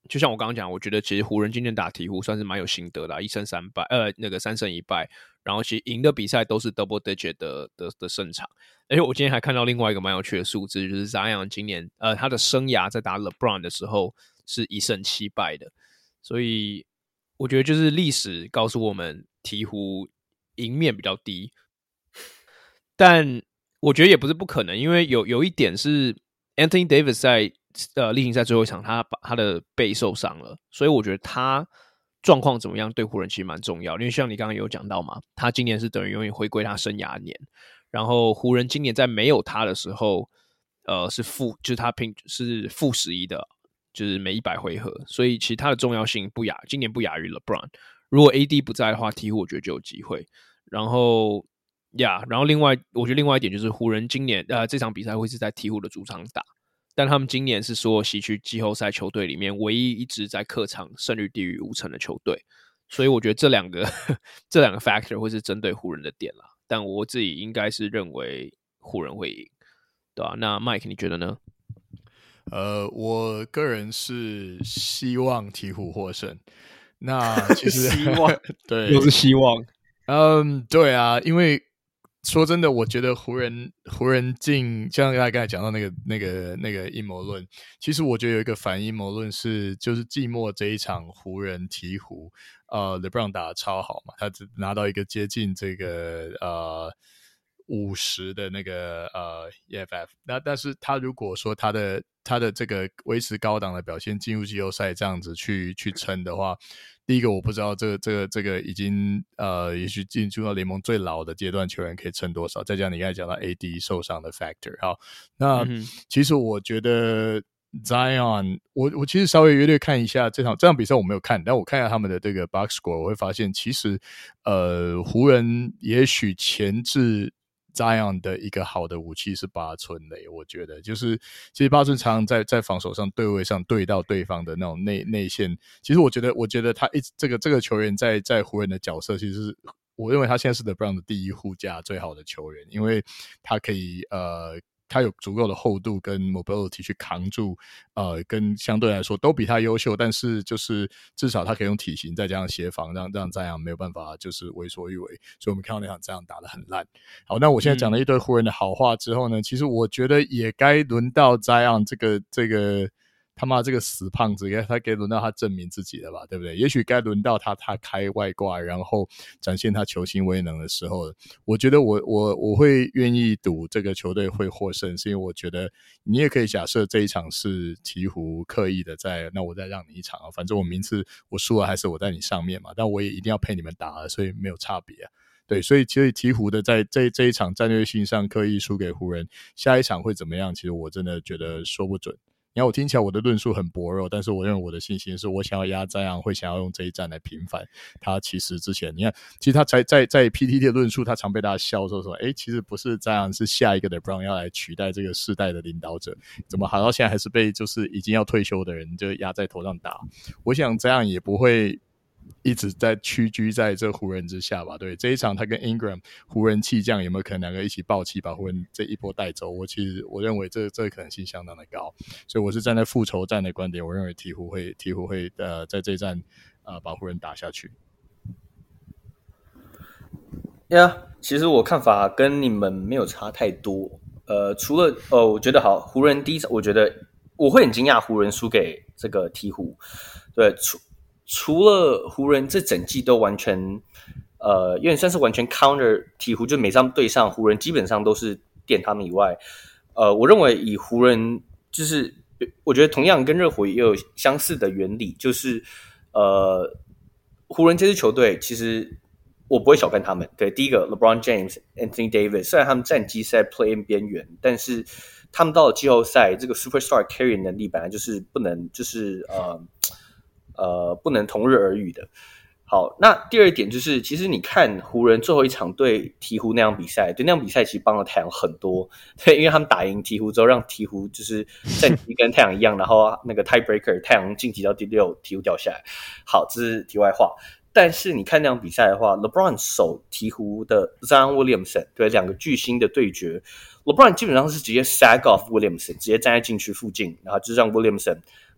就像我刚刚讲，我觉得其实湖人今年打鹈鹕算是蛮有心得的、啊，一胜三败，呃，那个三胜一败，然后其实赢的比赛都是 double digit 的的的胜场。而且我今天还看到另外一个蛮有趣的数字，就是 Zion 今年呃他的生涯在打 LeBron 的时候是一胜七败的，所以我觉得就是历史告诉我们鹈鹕赢面比较低，但我觉得也不是不可能，因为有有一点是 Anthony Davis 在呃例行赛最后一场他把他的背受伤了，所以我觉得他状况怎么样对湖人其实蛮重要，因为像你刚刚有讲到嘛，他今年是等于永远回归他生涯年，然后湖人今年在没有他的时候呃是负就是他平是负十一的，就是每一百回合，所以其实他的重要性不亚今年不亚于 LeBron。如果 A D 不在的话，鹈鹕我觉得就有机会。然后呀， yeah, 然后另外我觉得另外一点就是湖人今年呃这场比赛会是在鹈鹕的主场打，但他们今年是所有西区季后赛球队里面唯一一支在客场胜率低于五成的球队，所以我觉得这两个这两个 factor 会是针对湖人的点啦。但我自己应该是认为湖人会赢，对吧、啊？那 Mike 你觉得呢？ 呃，我个人是希望鹈鹕获胜。那其实希望对， 又是希望。 嗯，对啊，因为说真的，我觉得湖人湖人进，像大家刚才讲到那个那个那个阴谋论，其实我觉得有一个反阴谋论是，就是季末这一场湖人鹈鹕，呃 ，LeBron 打得超好嘛，他只拿到一个接近这个呃五十的那个呃 E F F， 那但是他如果说他的他的这个维持高档的表现进入季后赛这样子去去撑的话，第一个我不知道这个这个这个已经呃也许进入到联盟最老的阶段球员可以撑多少，再加上你刚才讲到 A D 受伤的 factor。 好，那、嗯、其实我觉得 Zion 我我其实稍微约略看一下这场这场比赛我没有看，但我看一下他们的这个 box score， 我会发现其实呃湖人也许前置Zion 的一个好的武器是八村垒，我觉得就是其实八村常常在在防守上对位上对到对方的那种内内线，其实我觉得我觉得他一直这个这个球员在在湖人的角色，其实是我认为他现在是 LeBron 的第一护驾最好的球员，因为他可以呃他有足够的厚度跟 mobility 去扛住呃跟相对来说都比他优秀，但是就是至少他可以用体型再加上协防让让这样没有办法就是为所欲为，所以我们看到那场这样打得很烂。好，那我现在讲了一堆湖人的好话之后呢、嗯、其实我觉得也该轮到 Zion 这个这个他妈这个死胖子，他该轮到他证明自己了吧，对不对？也许该轮到他他开外挂，然后展现他球星威能的时候了。我觉得我我我会愿意赌这个球队会获胜，是因为我觉得你也可以假设这一场是鹈鹕刻意的在，那我再让你一场啊，反正我名次我输了还是我在你上面嘛，但我也一定要陪你们打了，所以没有差别啊。对，所以其实鹈鹕的在这这一场战略性上刻意输给湖人，下一场会怎么样？其实我真的觉得说不准。你看我听起来我的论述很薄弱，但是我认为我的信心是我想要压Zion会想要用这一战来平反他。其实之前你看，其实他在在在 P T T 的论述，他常被大家笑说说，诶，其实不是Zion是下一个的 LeBron 要来取代这个世代的领导者，怎么好到现在还是被就是已经要退休的人就压在头上打？我想这样也不会一直在屈居在这湖人之下吧。对，这一场他跟 Ingram 湖人弃将有没有可能两个一起爆气把湖人这一波带走，我其实我认为这这个可能性相当的高，所以我是站在复仇战的观点，我认为鹈鹕会鹈鹕会呃在这一战呃把湖人打下去。 呀、yeah, 其实我看法跟你们没有差太多，呃除了呃我觉得好湖人第一场我觉得我会很惊讶湖人输给这个鹈鹕，对，除除了湖人这整季都完全呃有点算是完全 counter 鹈鹕，就每场对上湖人基本上都是垫他们以外，呃我认为以湖人就是我觉得同样跟热火也有相似的原理，就是呃湖人这支球队其实我不会小看他们。对，第一个 LeBron James、Anthony Davis， 虽然他们战绩是在 play-in 边缘，但是他们到了季后赛，这个 superstar carry 能力本来就是不能就是呃呃不能同日而语的。好，那第二点就是，其实你看湖人最后一场对鹈鹕那样比赛，对那样比赛其实帮了太阳很多，对，因为他们打赢鹈鹕之后，让鹈鹕就是战绩跟太阳一样，然后那个 tiebreaker 太阳晋级到第六，鹈鹕掉下来。好，这是题外话。但是你看那场比赛的话 ，LeBron 守鹈鹕的 Zion Williamson， 对，两个巨星的对决 ，LeBron 基本上是直接 sag off Williamson， 直接站在禁区附近，然后就让 Williamson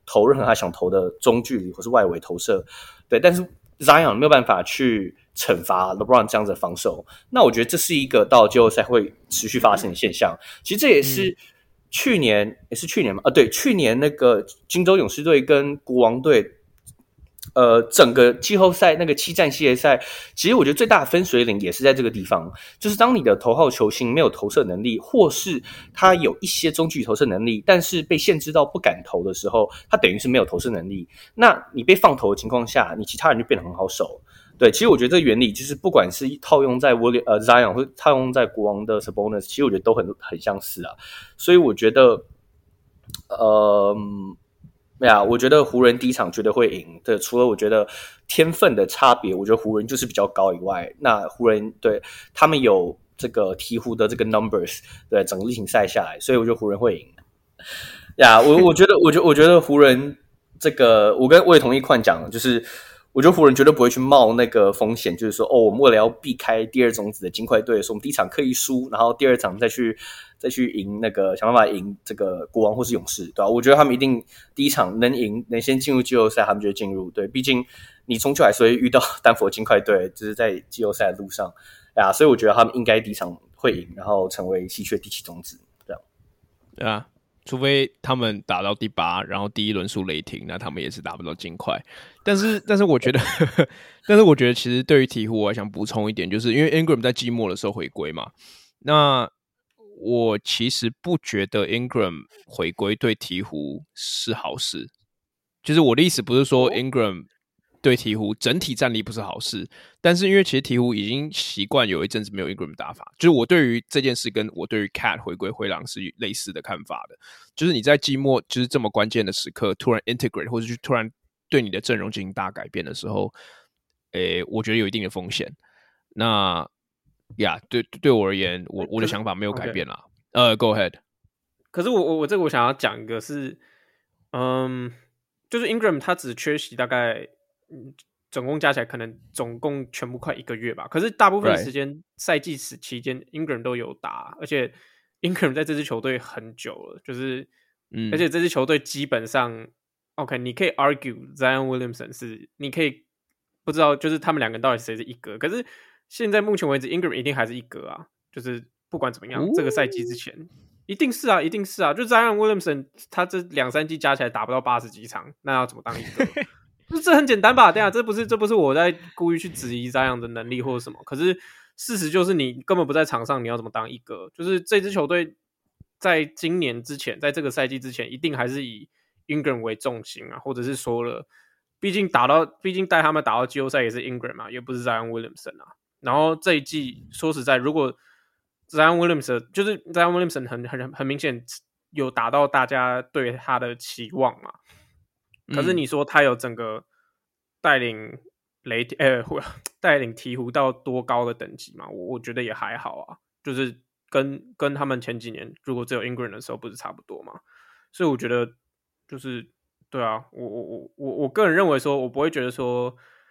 投任何他想投的中距离或是外围投射，对，但是 Zion 没有办法去惩罚 LeBron 这样子的防守，那我觉得这是一个到季后赛会持续发生的现象。其实这也是去年，嗯、也是去年嘛，啊，对，去年那个金州勇士队跟国王队。呃，整个季后赛那个七战系列赛，其实我觉得最大的分水岭也是在这个地方，就是当你的头号球星没有投射能力，或是他有一些中距离投射能力，但是被限制到不敢投的时候，他等于是没有投射能力。那你被放投的情况下，你其他人就变得很好守。对，其实我觉得这个原理就是不管是套用在 William 呃 Zion 或者套用在国王的 Sabonis， 其实我觉得都很很相似啊。所以我觉得，呃。对啊，我觉得湖人第一场绝对会赢。对，除了我觉得天分的差别，我觉得湖人就是比较高以外，那湖人对他们有这个鹈鹕的这个 numbers， 对整个例行赛下来，所以我觉得湖人会赢。呀，我我觉得，我觉得，我觉得湖人这个，我跟我也同意宽讲，就是我觉得湖人绝对不会去冒那个风险，就是说，哦，我们为了要避开第二种子的金块队，所以我们第一场刻意输，然后第二场再去。再去赢那个想办法赢这个国王或是勇士，对吧？我觉得他们一定第一场能赢，能先进入季后赛，他们就会进入。对，毕竟你终究还是会遇到丹佛金块队，就是在季后赛的路上啊，所以我觉得他们应该第一场会赢，然后成为西区的第七种子，这样。 对啊，除非他们打到第八，然后第一轮输雷霆，那他们也是打不到金块。但是，但是我觉得，但是我觉得其实对于鹈鹕，我还想补充一点，就是因为 Ingram 在季末的时候回归嘛，那。我其实不觉得 Ingram 回归对鹈鹕是好事，就是我的意思不是说 Ingram 对鹈鹕整体战力不是好事，但是因为其实鹈鹕已经习惯有一阵子没有 Ingram 打法，就是我对于这件事跟我对于 Cat 回归灰狼是类似的看法的，就是你在季末就是这么关键的时刻突然 integrate 或者是突然对你的阵容进行大改变的时候，诶，我觉得有一定的风险。那呀、yeah, 对，对我而言，我我的想法没有改变啦。呃、okay. uh, ，Go ahead。 可是我我我这个我想要讲一个是，嗯，就是 Ingram 他只缺席大概，嗯，总共加起来可能总共全部快一个月吧。可是大部分的时间赛季时期间 ，Ingram 都有打，而且 Ingram 在这支球队很久了，就是，嗯，而且这支球队基本上 ，OK， 你可以 argue Zion Williamson 是，你可以不知道就是他们两个到底谁是一哥，可是。现在目前为止 ，Ingram 一定还是一格啊，就是不管怎么样，哦、这个赛季之前一定是啊，一定是啊。就 Zion Williamson 他这两三季加起来打不到八十几场，那要怎么当一格？就是这很简单吧？对啊，这不是这不是我在故意去质疑 Zion 的能力或者什么，可是事实就是你根本不在场上，你要怎么当一格？就是这支球队在今年之前，在这个赛季之前，一定还是以 Ingram 为重心啊，或者是说了，毕竟打到，毕竟带他们打到季后赛也是 Ingram 啊，也不是 Zion Williamson 啊。然后这一季说实在，如果 Zion Williamson 就是 Zion Williamson 很很很明显有达到大家对他的期望嘛，可是你说他有整个带领雷呃带领鹈鹕到多高的等级嘛？我我觉得也还好啊，就是跟跟他们前几年如果只有 Ingram 的时候不是差不多嘛？所以我觉得就是对啊，我我我我我个人认为说，我不会觉得说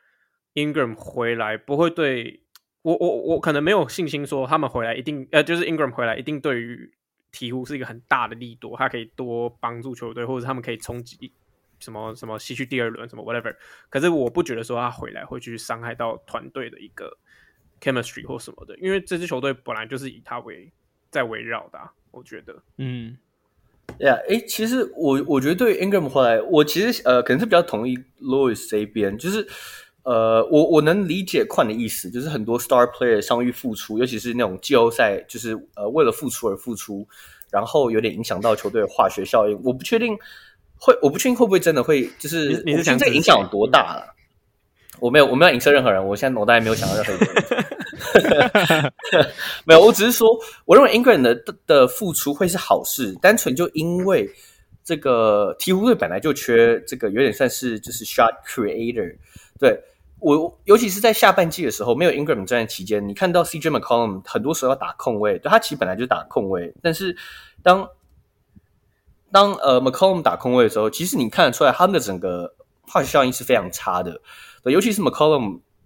Ingram 回来不会对。我我我可能没有信心说他们回来一定呃，就是 Ingram 回来一定对于鹈鹕是一个很大的利多，他可以多帮助球队，或者他们可以冲击什么什么西区第二轮什么 whatever。可是我不觉得说他回来会去伤害到团队的一个 chemistry 或什么的，因为这支球队本来就是以他为在围绕的、啊，我觉得， 嗯。 Yeah， 哎，其实我我觉得对 Ingram 回来，我其实呃可能是比较同意 Louis 这边，就是呃我我能理解宽的意思，就是很多 star player 伤愈复出，尤其是那种季后赛，就是呃为了复出而复出，然后有点影响到球队的化学效应。我不确定会，我不确定会不会真的会，就是你是想这影响有多大了？我没有，我没有影射任何人，我现在脑袋没有想到任何人。没有，我只是说，我认为 Ingram 的的付出会是好事，单纯就因为这个鹈鹕队本来就缺这个有点算是就是 shot creator。对，我尤其是在下半季的时候，没有 Ingram 在期间，你看到 C J McCollum 很多时候要打控卫，对他其实本来就打控卫，但是当当呃 McCollum 打控卫的时候，其实你看得出来他们的整个化学效应是非常差的。对，尤其是 McCollum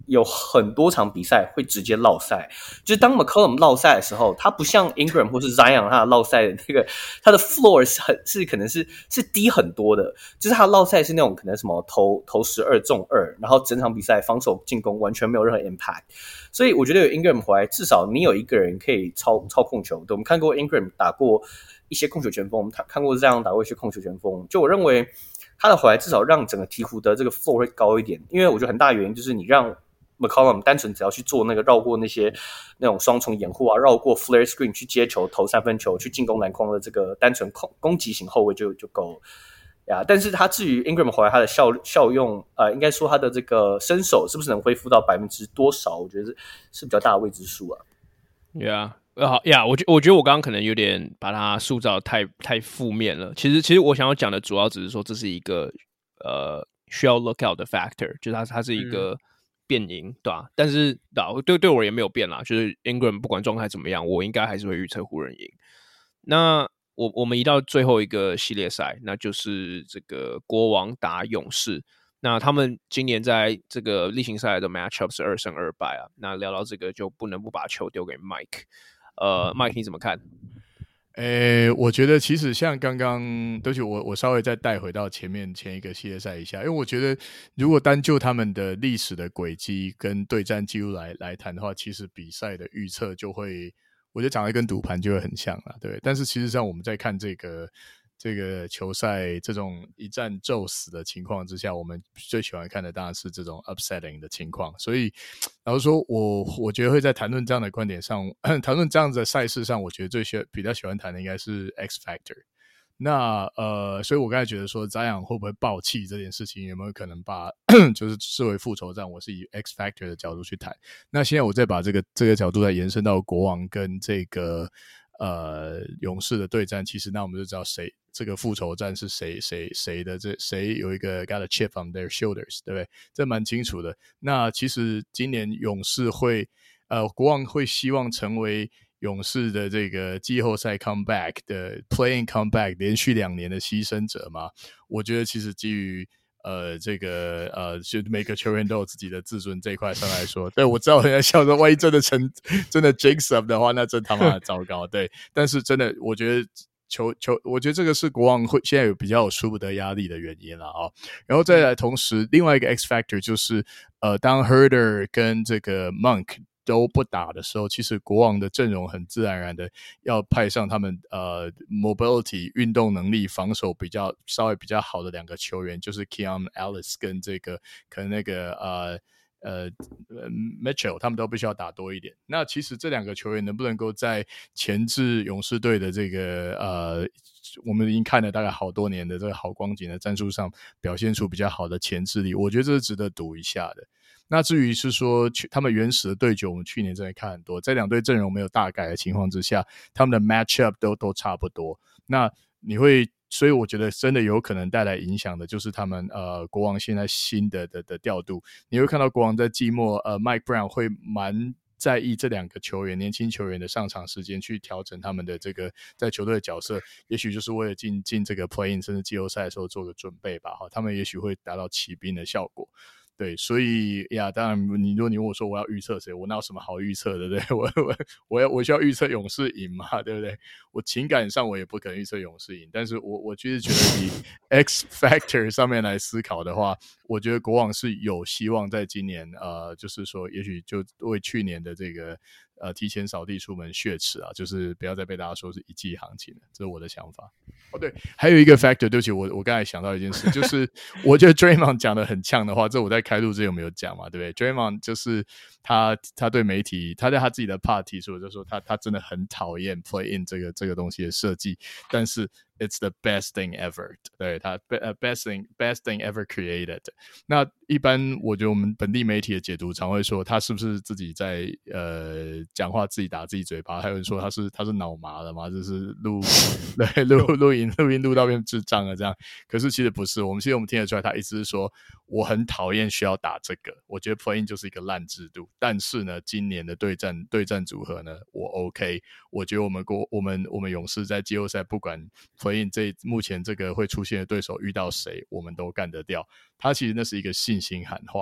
有很多场比赛会直接落赛，就是当 McCollum 落赛的时候，他不像 Ingram 或是 Zion 他的落赛的那个他的 floor 是很是可能是是低很多的，就是他落赛是那种可能什么投投十二中二，然后整场比赛防守进攻完全没有任何 impact， 所以我觉得有 Ingram 回来，至少你有一个人可以操操控球。对，我们看过 Ingram 打过一些控球前锋，我们看过 Zion 打过一些控球前锋，就我认为他的回来至少让整个鹈鹕的这个 floor 会高一点，因为我觉得很大的原因就是你让McCollum 单纯只要去做那个绕过那些那种双重掩护啊，绕过 flare screen 去接球投三分球去进攻篮筐的这个单纯攻攻击型后卫就就够了呀。但是他至于 Ingram 回来他的效效用，呃，应该说他的这个身手是不是能恢复到百分之多少，我觉得是比较大的未知数啊。 Yeah。好呀，我觉我觉得我刚刚可能有点把它塑造得太太负面了。其实，其实我想要讲的主要只是说，这是一个呃需要 look out 的 factor， 就是它它是一个变因，对吧？但是对对我也没有变啦，就是 Ingram 不管状态怎么样，我应该还是会预测湖人赢。那我我们移到最后一个系列赛，那就是这个国王打勇士。那他们今年在这个例行赛的 matchup 是二胜二败啊。那聊到这个，就不能不把球丢给 Mike。呃 ，Mike 你怎么看？ 诶，我觉得其实像刚刚，对不起，我我稍微再带回到前面前一个系列赛一下，因为我觉得如果单就他们的历史的轨迹跟对战记录来来谈的话，其实比赛的预测就会，我觉得讲的跟赌盘就会很像啦，对。但是其实上我们在看这个这个球赛这种一战骤死的情况之下，我们最喜欢看的当然是这种 upsetting 的情况。所以老实说，我我觉得会在谈论这样的观点上，谈论这样子的赛事上，我觉得最喜比较喜欢谈的应该是 X Factor。那呃，所以我刚才觉得说Zion会不会爆气这件事情，有没有可能把就是视为复仇战？我是以 X Factor 的角度去谈。那现在我再把这个这个角度再延伸到国王跟这个呃勇士的对战，其实那我们就知道谁这个复仇战是谁谁谁的，这谁有一个 got a chip on their shoulders， 对不对？这蛮清楚的。那其实今年勇士会呃国王会希望成为勇士的这个季后赛 comeback 的 playing comeback 连续两年的牺牲者嘛？我觉得其实基于呃这个呃，就每个球员都有自己的自尊这一块上来说，对，我知道人家笑说，万一真的成真的 jinx up 的话，那真他妈的糟糕。对，但是真的，我觉得球球，我觉得这个是国王会现在有比较有输不得压力的原因了啊、哦。然后再来，同时另外一个 X factor 就是呃，当 Herder 跟这个 Monk都不打的时候，其实国王的阵容很自然而然的要派上他们呃 mobility 运动能力防守比较稍微比较好的两个球员，就是 Keon Ellis 跟这个可能那个呃呃 Mitchell， 他们都必须要打多一点。那其实这两个球员能不能够在钳制勇士队的这个呃我们已经看了大概好多年的这个好光景的战术上表现出比较好的钳制力，我觉得这是值得赌一下的。那至于是说他们原始的对决，我们去年真的看很多，在两队阵容没有大改的情况之下，他们的 matchup 都都差不多。那你会，所以我觉得真的有可能带来影响的，就是他们呃国王现在新的的的调度。你会看到国王在季末，呃 Mike Brown 会蛮在意这两个球员年轻球员的上场时间，去调整他们的这个在球队的角色，也许就是为了进进这个 play-in 甚至季后赛的时候做个准备吧。他们也许会达到骑兵的效果。对，所以呀，当然，你如果你问我说我要预测谁，我哪有什么好预测的，对不对？我我我要我需要预测勇士赢嘛，对不对？我情感上我也不可能预测勇士赢，但是我我就是觉得以 X factor 上面来思考的话，我觉得国王是有希望在今年，呃，就是说，也许就为去年的这个呃提前扫地出门血耻啊，就是不要再被大家说是一季行情了，这是我的想法。哦，对，还有一个 factor， 对不起，我我刚才想到一件事，就是我觉得 Draymond 讲的很呛的话，这我在开录之前有没有讲嘛？对不对 ？Draymond 就是他他对媒体，他在他自己的 part 提出，就说他他真的很讨厌 play in 这个这个东西的设计，但是 it's the best thing ever， 对他 best thing best thing ever created。那一般我觉得我们本地媒体的解读常会说，他是不是自己在呃讲话自己打自己嘴巴？还有人说他是他是脑麻了嘛？就是录对录录音录音录到变智障了这样。可是其实不是，我们其实我们听得出来，他意思是说我很讨厌需要打这个，我觉得 play-in 就是一个烂制度。但是呢，今年的对战对战组合呢，我 OK， 我觉得我们国我们我们勇士在季后赛不管 play-in 这目前这个会出现的对手遇到谁，我们都干得掉。他其实那是一个信心喊话。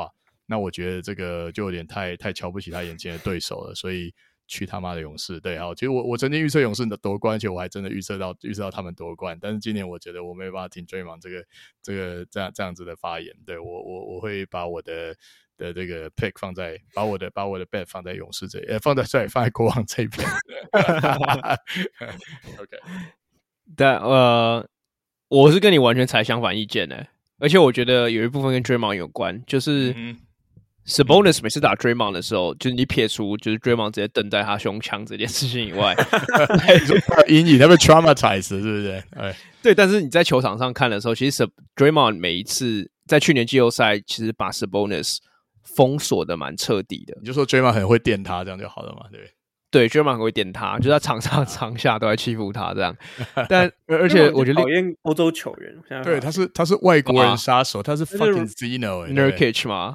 那我觉得这个就有点太太瞧不起他眼前的对手了，所以去他妈的勇士。对，好，其实我我曾经预测勇士的夺冠，而且我还真的预测到预测到他们夺冠，但是今年我觉得我没有办法听 Draymond 这个这个这样这样子的发言，对，我我我会把我的的这个 pick 放在把我的把我的 bet 放在勇士这呃放在 sorry 放在国王这边。OK， 但呃，我是跟你完全采相反意见的，而且我觉得有一部分跟 Draymond 有关，就是。嗯Sabonis 每次打 Draymond 的时候，就是你撇除就是 Draymond 直接蹬在他胸腔这件事情以外， 阴影他被 traumatized 是不是？ 对，但是你在球场上看的时候，其实 Draymond 每一次在去年季后赛，其实把 Sabonis 封锁的蛮彻底的。 你就说 Draymond 很会电他，这样就好了嘛？对。 对 ，Draymond 很会电他，就是他场上场下都在欺负他这样。但而且我觉得讨厌欧洲球员， 对，他是他是外国人杀手，他是 fucking Zeno、Nurkic 嘛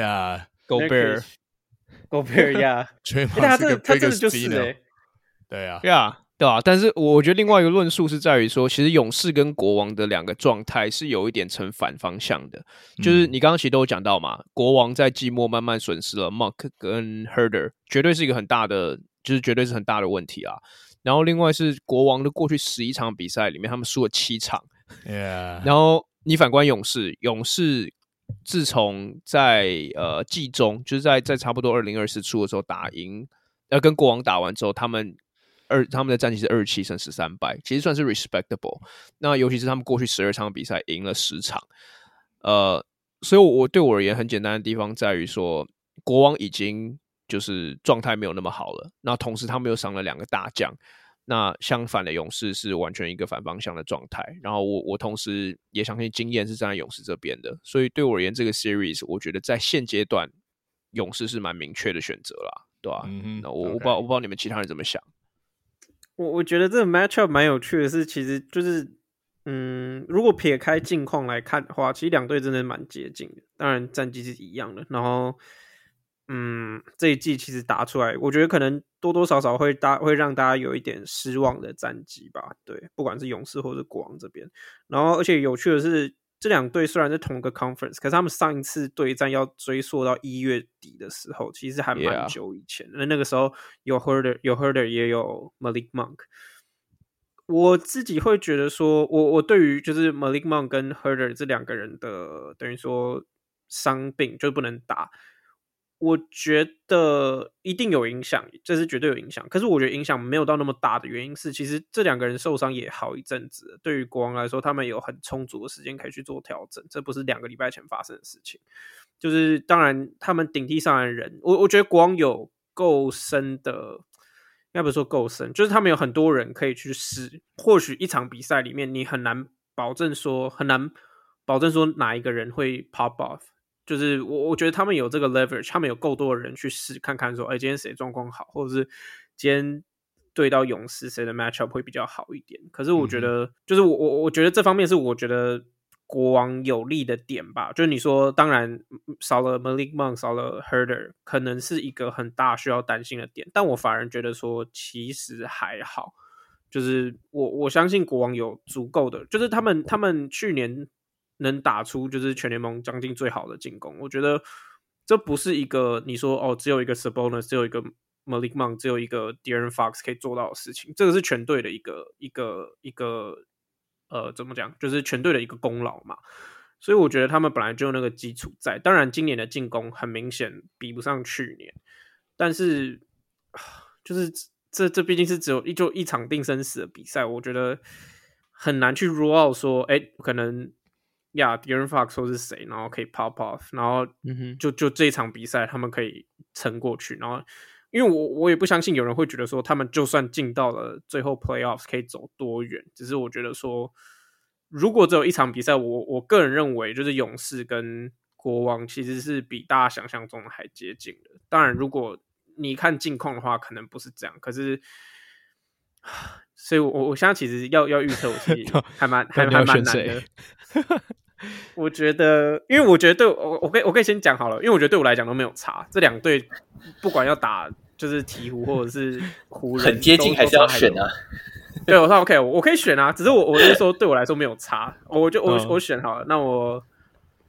，Yeah，Gobert，Gobert，Yeah， Draymond 是个 biggest Zeno， 对啊， 对啊，对啊。但是我觉得另外一个论述是在于说，其实勇士跟国王的两个状态是有一点成反方向的。就是你刚刚其实都有讲到嘛，国王在季末慢慢损失了 Monk 跟 Herder， 绝对是一个很大的。就是绝对是很大的问题啦。然后另外是国王的过去十一场比赛里面，他们输了七场。 Yeah. 然后你反观勇士，勇士自从在呃季中，就是在在差不多二零二四初的时候打赢，呃跟国王打完之后，他们二他们的战绩是二十七胜十三败，其实算是 respectable。那尤其是他们过去十二场比赛赢了十场，呃，所以我我对我而言很简单的地方在于说，国王已经。就是状态没有那么好了，那同时他们又伤了两个大将，那相反的勇士是完全一个反方向的状态。然后我我同时也相信经验是站在勇士这边的，所以对我而言，这个 series 我觉得在现阶段勇士是蛮明确的选择啦，对吧、啊？嗯、那我、okay. 我不知道我不知道你们其他人怎么想。 我我觉得这个 matchup 蛮有趣的是，其实就是嗯，如果撇开近况来看的话，其实两队真的蛮接近的，当然战绩是一样的，然后。嗯，这一季其实打出来，我觉得可能多多少少会大会让大家有一点失望的战绩吧。对，不管是勇士或者国王这边。然后，而且有趣的是，这两队虽然是同个 conference， 可是他们上一次对战要追溯到一月底的时候，其实还蛮久以前的。Yeah. 那个时候有 Herder， 有 Herder， 也有 Malik Monk。我自己会觉得说，我我对于就是 Malik Monk 跟 Herder 这两个人的等于说伤病就不能打。我觉得一定有影响，这是绝对有影响。可是我觉得影响没有到那么大的原因是，其实这两个人受伤也好一阵子了。对于国王来说，他们有很充足的时间可以去做调整，这不是两个礼拜前发生的事情。就是当然，他们顶替上来的人，我我觉得国王有够深的，应该不是说够深，就是他们有很多人可以去试。或许一场比赛里面，你很难保证说，很难保证说哪一个人会 pop off。就是我我觉得他们有这个 leverage， 他们有够多的人去试看看说，哎，今天谁状况好，或者是今天对到勇士谁的 matchup 会比较好一点。可是我觉得，嗯、就是我我我觉得这方面是我觉得国王有利的点吧。就是你说，当然少了 Malik Monk， 少了 Herder， 可能是一个很大需要担心的点。但我反而觉得说，其实还好。就是我我相信国王有足够的，就是他们他们去年。能打出就是全联盟将近最好的进攻，我觉得这不是一个你说哦，只有一个 Sabonis， 只有一个 Malik Monk， 只有一个 De'Aaron Fox 可以做到的事情，这个是全队的一个一个一个呃怎么讲，就是全队的一个功劳嘛。所以我觉得他们本来就有那个基础在，当然今年的进攻很明显比不上去年，但是就是这这毕竟是只有一就一场定生死的比赛，我觉得很难去 rule out 说，哎，可能。呀 De'Aaron Fox 说是谁，然后可以 pop off， 然后就就这一场比赛他们可以撑过去，然后因为我我也不相信有人会觉得说他们就算进到了最后 playoffs 可以走多远，只是我觉得说如果只有一场比赛，我我个人认为就是勇士跟国王其实是比大家想象中的还接近的。当然如果你看近况的话可能不是这样，可是所以我我现在其实要要预测我自己还蛮还还蛮难的。我觉得，因为我觉得对我我可以我可以先讲好了，因为我觉得对我来讲都没有差。这两队不管要打就是鹈鹕或者是湖人， 很接近还是要选啊？ 对，我说 OK， 我, 我可以选啊，只是我我是说对我来说没有差，我就我、嗯、我选好了。那我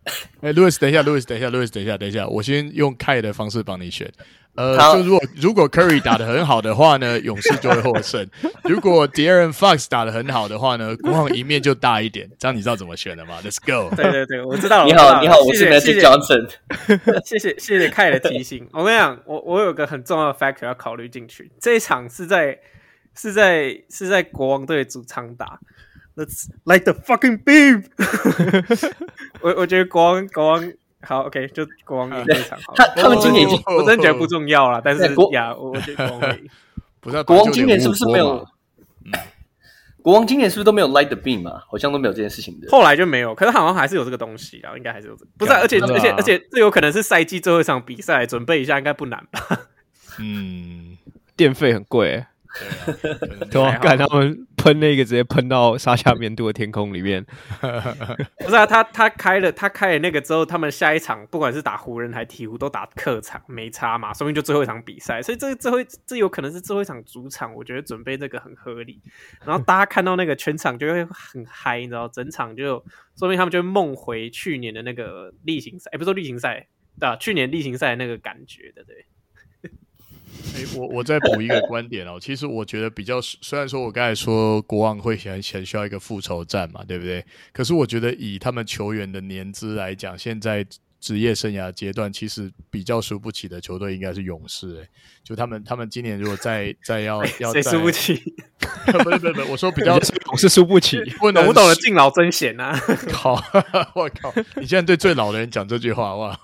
哎 ，Louis， 等一下 ，Louis， 等一下 ，Louis， 等一下，等一下，我先用凯的方式帮你选。呃，就如果如果 Curry 打得很好的话呢，勇士就会获胜；如果 De'Aaron Fox 打得很好的话呢，国王赢面就大一点。这样你知道怎么选了吗 ？Let's go。 对对对，我知道了。 你好，你好，我是 Magic Johnson。 谢谢谢谢凯的提醒。我跟你讲，我我有个很重要的 factor 要考虑进去。这一场是在是在是在国王队主场打。Let's like the fucking beam 我我觉得国王国王好 OK 就国王赢这场好了。 他他们今年已经我真的觉得不重要啦，但是呀我我觉得国王赢。 不是国王今年是不是没有、嗯、国王今年是不是都没有 light the beam 啊？好像都没有这件事情的。 后来就没有，可是好像还是有这个东西啊，应该还是有这个。不是、啊、而且而且而且这有可能是赛季最后一场比赛，准备一下应该不难吧。 嗯，电费很贵、欸对啊，看他们喷那个直接喷到沙夏棉度的天空里面。 不是啊，他他开了他开了那个之后，他们下一场不管是打湖人还鹈鹕都打客场，没差嘛，说不定就最后一场比赛，所以这最后这有可能是最后一场主场，我觉得准备这个很合理。然后大家看到那个全场就会很嗨，你知道，整场就说明他们就会梦回去年的那个例行赛，哎，不是说例行赛，对啊，去年例行赛的那个感觉的，对。 欸、我我再补一个观点哦，其实我觉得比较，虽然说我刚才说国王会很很需要一个复仇战嘛，对不对？可是我觉得以他们球员的年资来讲，现在职业生涯阶段，其实比较输不起的球队应该是勇士、欸。就他们他们今年如果再再要要谁输不起？ 不是不是不是，我说比较勇士输不起， 不懂不懂的敬老尊贤啊！ 靠，我靠！你现在对最老的人讲这句话，哇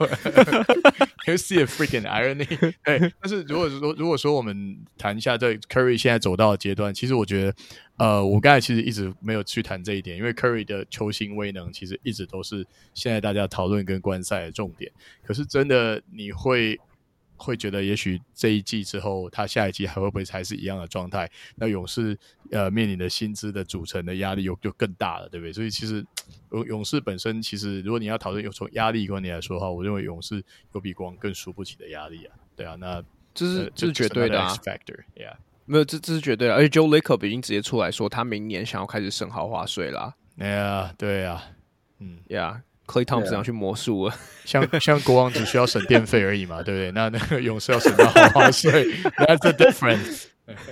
！You see a freaking irony？ 哎，但是如果说如果说我们谈一下这 Curry 现在走到的阶段，其实我觉得，呃，我刚才其实一直没有去谈这一点，因为 Curry 的球星威能其实一直都是现在大家讨论跟观赛的重点。可是真的你会。会觉得也许这一季之后他下一季还会不会还是一样的状态，那勇士呃面临的薪资的组成的压力又就更大了，对不对？所以其实勇士本身其实如果你要讨论从压力观点来说的话，我认为勇士有比国王更输不起的压力啊，对啊，那这是、呃、这是绝对的啊 factor yeah 没有这这是绝对的，而且 Joe Lacob 已经直接出来说他明年想要开始省豪华税啦。 哎呀，对啊，嗯呀。Yeah Klay Thompson 要去魔术了， 像像国王只需要省电费而已嘛，对不对？那那个勇士要省到豪华税 ，That's the difference 。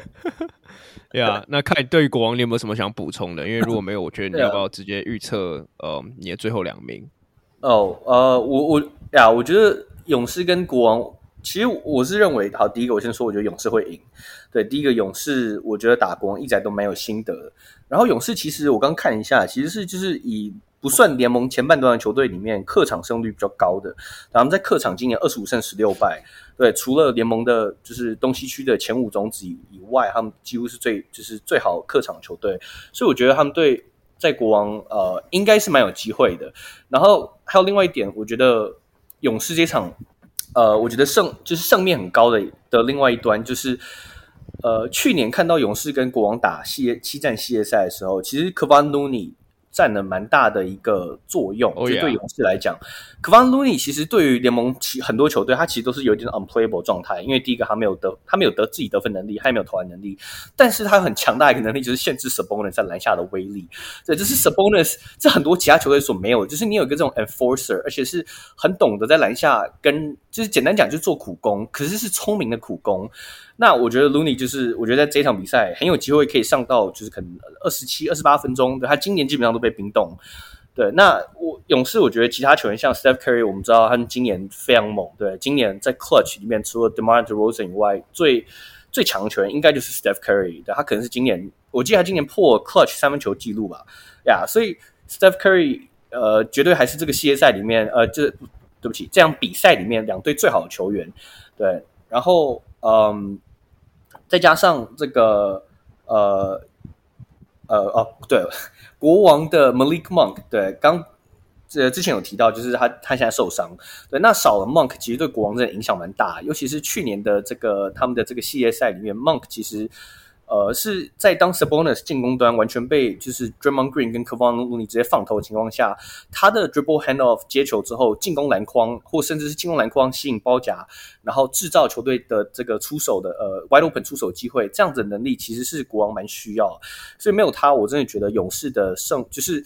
Yeah， 那看对于国王你有没有什么想补充的？因为如果没有，我觉得你要不要直接预测呃你的最后两名？ 哦，呃，我我呀，我觉得勇士跟国王，其实我是认为，好，第一个我先说，我觉得勇士会赢。对，第一个勇士，我觉得打国王一直来都蛮有心得的。然后勇士其实我刚看一下，其实是就是以。不算联盟前半段的球队里面，客场胜率比较高的。他们在客场今年二十五胜十六败，对，除了联盟的就是东西区的前五种子以外，他们几乎是最就是最好客场球队。所以我觉得他们对在国王呃应该是蛮有机会的。然后还有另外一点，我觉得勇士这场呃，我觉得胜就是胜面很高的的另外一端就是呃，去年看到勇士跟国王打系列七战系列赛的时候，其实 Kevon Looney占了蛮大的一个作用， oh, 就对勇士来讲 Kevon Looney 其实对于联盟很多球队他其实都是有一点 unplayable 状态，因为第一个他没有得他没有得自己得分能力，他也没有投篮能力，但是他很强大的一个能力就是限制 Sabonis 在篮下的威力。对，这是 Sabonis 这很多其他球队所没有的，就是你有一个这种 enforcer， 而且是很懂得在篮下跟就是简单讲就是做苦工，可是是聪明的苦工。那我觉得 Looney 就是我觉得在这场比赛很有机会可以上到就是可能二十七、二十八分钟，对，他今年基本上都被冰冻。对，那我勇士我觉得其他球员像 Steph Curry， 我们知道他们今年非常猛，对，今年在 Clutch 里面除了 DeMar DeRozan 以外，最最强的球员应该就是 Steph Curry， 对，他可能是今年我记得他今年破 Clutch 三分球纪录吧，呀，所以 Steph Curry 呃绝对还是这个系列赛里面呃这对不起这样比赛里面两队最好的球员，对，然后嗯。再加上这个呃呃哦对，国王的 Malik Monk， 对，刚这之前有提到，就是他他现在受伤，对，那少了 Monk 其实对国王真的影响蛮大，尤其是去年的这个他们的这个系列赛里面 ，Monk 其实呃是在当 Sabonis 进攻端完全被就是 Draymond Green 跟 Kevon Looney 直接放投的情况下，他的 dribble handoff 接球之后进攻篮筐，或甚至是进攻篮筐吸引包夹，然后制造球队的这个出手的呃 wide open 出手机会，这样子的能力其实是国王蛮需要的，所以没有他，我真的觉得勇士的胜就是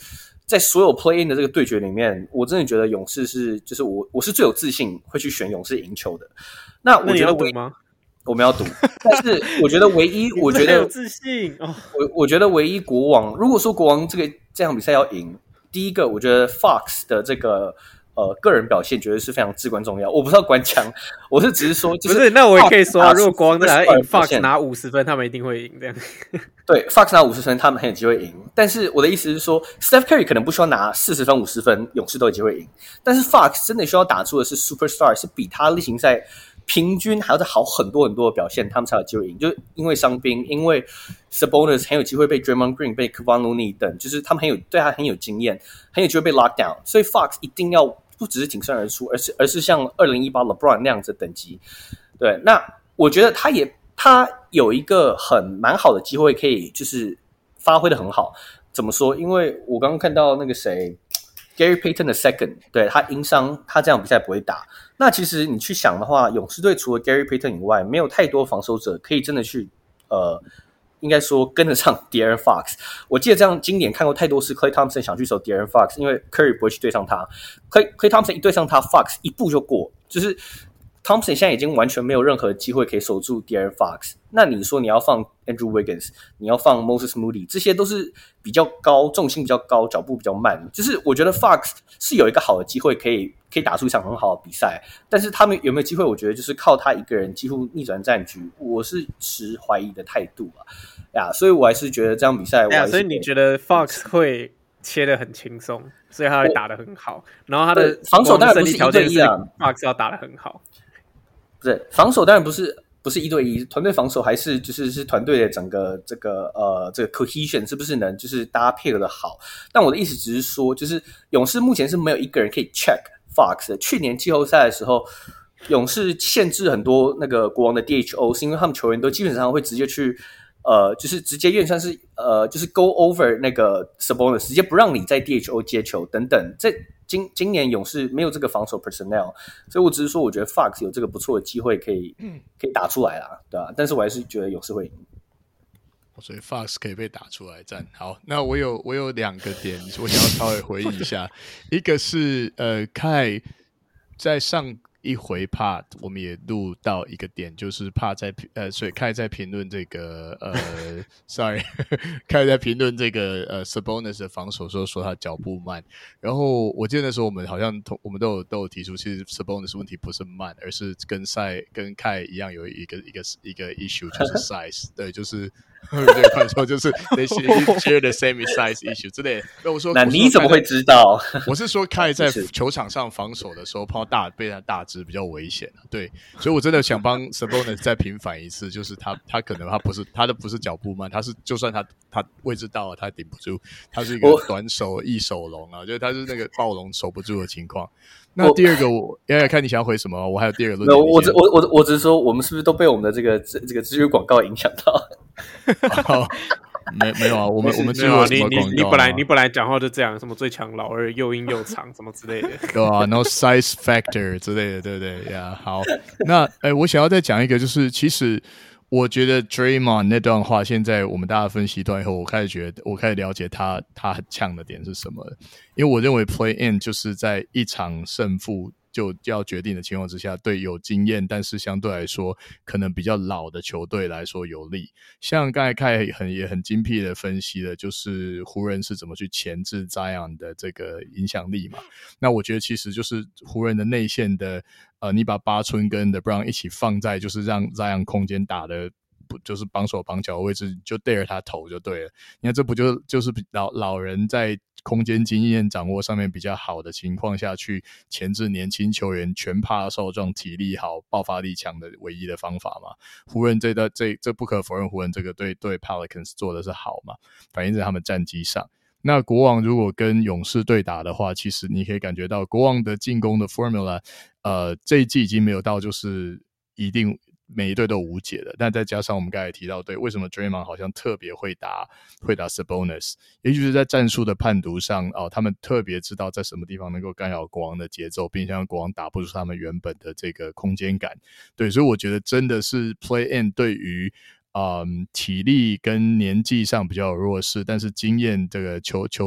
在所有 play in 的这个对决里面，我真的觉得勇士是就是我我是最有自信会去选勇士赢球的。那我觉得赌吗？ 我们要赌，但是我觉得唯一我觉得有自信哦。 我我觉得唯一国王，如果说国王这个这场比赛要赢，第一个我觉得 Fox 的这个呃个人表现绝对是非常至关重要。我不是要官腔，我是只是说，就是不是那我也可以说、啊，如果国王真的赢 ，Fox 拿五十分，他们一定会赢这样。 对 ，Fox 拿五十分，他们很有机会赢。但是我的意思是说 ，Steph Curry 可能不需要拿四十分、五十分，勇士都有机会赢。但是 Fox 真的需要打出的是 Superstar， 是比他例行赛平均还要再好很多很多的表现，他们才有机会赢。就是因为伤兵，因为 Sabonis 很有机会被 Draymond Green、被 Kevon Looney 等，就是他们很有对他很有经验，很有机会被 lock down。所以 Fox 一定要不只是挺身而出，而是而是像二零一八 LeBron 那样子的等级。对，那我觉得他也他有一个很蛮好的机会，可以就是发挥的很好。怎么说？因为我刚刚看到那个谁 Gary Payton 的 second， 对他因伤，他这样比赛不会打。那其实你去想的话，勇士队除了 Gary Payton 以外，没有太多防守者可以真的去呃，应该说跟得上 De'Aaron Fox。我记得这样经典看过太多次 ，Klay Thompson 想去守 De'Aaron Fox， 因为 Curry 不会去对上他 ，Klay Klay Thompson 一对上他 ，Fox 一步就过，就是 Thompson 现在已经完全没有任何机会可以守住 De'Aaron Fox。那你说你要放 Andrew Wiggins， 你要放 Moses Moody， 这些都是比较高、重心比较高、脚步比较慢。就是我觉得 Fox 是有一个好的机会可以可以打出一场很好的比赛，但是他们有没有机会？我觉得就是靠他一个人几乎逆转战局，我是持怀疑的态度啊。呀，所以我还是觉得这场比赛，我还是所以你觉得 Fox 会切得很轻松，所以他会打得很好，然后他的防守当然不是一对一啊 ，Fox 要打得很好。 不是防守当然不是不是一对一，团队防守还是就是是团队的整个这个呃这个 cohesion 是不是能就是大家配合的好？但我的意思只是说，就是勇士目前是没有一个人可以 check Fox 的。去年季后赛的时候，勇士限制很多那个国王的 D H O， 是因为他们球员都基本上会直接去呃，就是直接有点像是呃，就是 go over 那个 Sabonis， 直接不让你在 D H O 接球等等。在今今年勇士没有这个防守 personnel， 所以我只是说，我觉得 Fox 有这个不错的机会可以可以打出来啦，对吧、啊？但是我还是觉得勇士会赢。 所以 Fox 可以被打出来战。好，那我有我有两个点，我想要稍微回忆一下。一个是呃，凯在上一回 Pod 我们也录到一个点，就是怕在呃，所以凯在评论这个呃 ，sorry， 凯在评论这个呃 Sabonis 的防守的时候说他脚步慢，然后我记得那时候我们好像我们都有都有提出，其实 Sabonis 问题不是慢，而是跟赛跟凯一样有一个一个一个 issue 就是 size， 对，就是。对，快说就是 they share the same size issue 之类的。那我说， 那你怎么会知道？ 我是说，凯在球场上防守的时候碰到大被他大只比较危险、啊、对，所以我真的想帮 Sabonis 再平反一次，就是他他可能他不是他的不是脚步慢，他是就算他他位置到了他顶不住，他是一个短手易守龙啊，就是他是那个暴龙守不住的情况。那第二个我要要看你想要回什么，我还有第二个论点。 我只我我我只是说，我们是不是都被我们的这个这个支持广告影响到？ 哦、没没有啊，我们我们支持什么广告、啊？ 你你你本来你本来讲话就这样，什么最强老二又硬又长什么之类的， 对啊，然后 size factor 之类的，对不对呀？ Yeah, 好，那哎，我想要再讲一个，就是其实。我觉得 Draymond 那段话，现在我们大家分析一段以后，我开始觉得，我开始了解他他很呛的点是什么了。因为我认为 play in 就是在一场胜负就要决定的情况之下，对有经验但是相对来说可能比较老的球队来说有利。像刚才凯很也很精辟的分析了，就是湖人是怎么去钳制 Zion 的这个影响力嘛。那我觉得其实就是湖人的内线的。呃，你把八村跟 LeBron 一起放在就是让 Zion 空间打的，就是绑手绑脚的位置，就对着他投就对了。你看，这不就就是老老人在空间经验掌握上面比较好的情况下去钳制年轻球员全怕受壮、体力好、爆发力强的唯一的方法嘛？湖人这的这这不可否认，湖人这个对对 Pelicans 做的是好嘛，反映在他们战绩上。那国王如果跟勇士对打的话，其实你可以感觉到国王的进攻的 formula， 呃，这一季已经没有到就是一定每一队都无解的。但再加上我们刚才提到，对，为什么 Draymond 好像特别会打会打 Sabonis， 也就是在战术的判读上，哦，他们特别知道在什么地方能够干扰国王的节奏，并且让国王打不出他们原本的这个空间感。对，所以我觉得真的是 play in 对于。嗯，体力跟年纪上比较有弱势，但是经验这个球球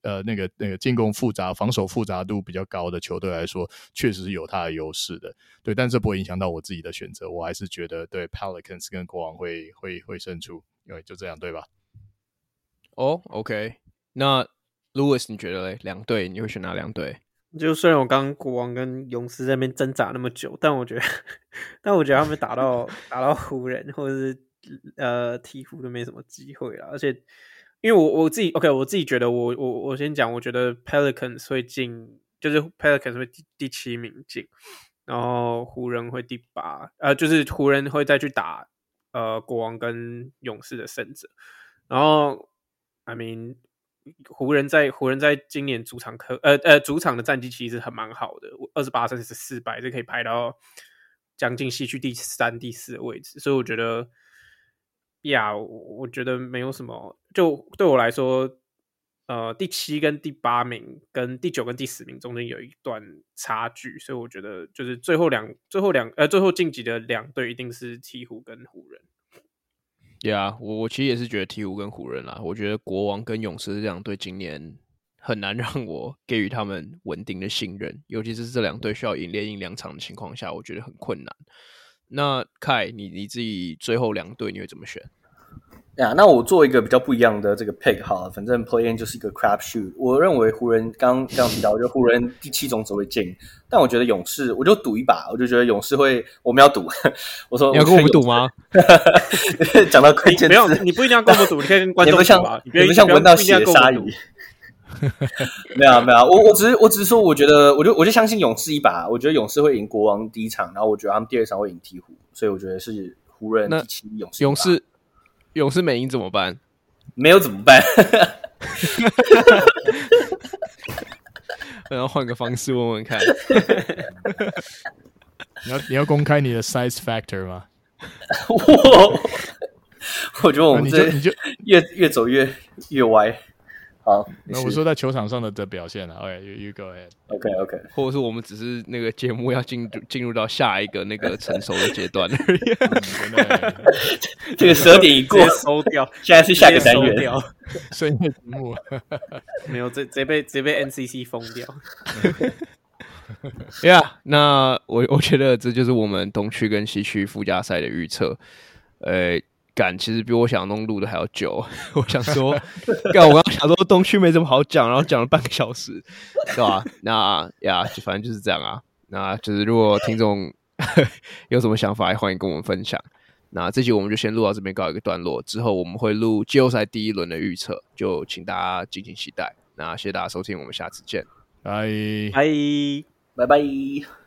呃那个那个进攻复杂、防守复杂度比较高的球队来说，确实是有它的优势的。对，但这不会影响到我自己的选择，我还是觉得对 Pelicans 跟国王会会会胜出，因为就这样对吧？ 哦、oh, ，OK， 那 Louis 你觉得嘞？两队你会选哪两队？ 就虽然我刚刚国王跟勇士在那边挣扎那么久，但我觉得，但我觉得他们打到打到湖人或者是呃鹈鹕都没什么机会了。而且，因为我我自己 OK， 我自己觉得我我我先讲，我觉得 Pelicans 会进，就是 Pelicans 会第第七名进，然后湖人会第八，呃，就是湖人会再去打呃国王跟勇士的胜者，然后 I mean。湖人在湖人在今年主场客呃呃主场的战绩其实很蛮好的，二十八胜十四败，这可以排到将近西区第三、第四的位置，所以我觉得呀，我觉得没有什么，就对我来说，呃，第七跟第八名跟第九跟第十名中间有一段差距，所以我觉得就是最后两最后两呃最后晋级的两队一定是鹈鹕跟湖人。 对啊，我我其实也是觉得鹈鹕跟湖人啦，我觉得国王跟勇士这两队今年很难让我给予他们稳定的信任，尤其是这两队需要赢连赢两场的情况下，我觉得很困难。那凯，你你自己最后两队你会怎么选？ 呀、yeah, 那我做一个比较不一样的这个 pick 好了，反正 play in 就是一个 crap shoot。我认为湖人刚刚提到，就湖人第七种只会进，但我觉得勇士，我就赌一把，我就觉得勇士会，我们要赌。我说你要跟我们赌吗？ 讲到关键字， 不用，你不一定要跟我们赌，你可以跟观众赌啊。 你不像闻到血鲨鱼。没有没有，我我只是我只是说，我觉得，我就我就相信勇士一把，我觉得勇士会赢国王第一场，然后我觉得他们第二场会赢鹈鹕，所以我觉得是湖人第七，勇士。 勇士勇士没赢怎么办？ 没有怎么办？ 然后换个方式问问看。 你要你要公开你的 size factor 吗？ 我我觉得我们这你就越越走越越歪。好， 那我说在球场上的的表现啊 ，OK， you you go ahead。OK OK， 或者是我们只是那个节目要进入进入到下一个那个成熟的阶段而已。 嗯、这个十二点一过， 收掉， 现在是下个单元， 深夜节目没有，直直接被直接被 N C C 封掉。 Yeah， 那我我觉得这就是我们东区跟西区附加赛的预测，呃。干，其实比我想象中录的还要久。我想说，干，我刚刚想说东区没什么好讲，然后讲了半个小时，对吧？那呀，就反正就是这样啊。那就是如果听众有什么想法，也欢迎跟我们分享。那这集我们就先录到这边，告一个段落。之后我们会录季后赛第一轮的预测，就请大家敬请期待。那谢谢大家收听，我们下次见， 拜拜拜拜。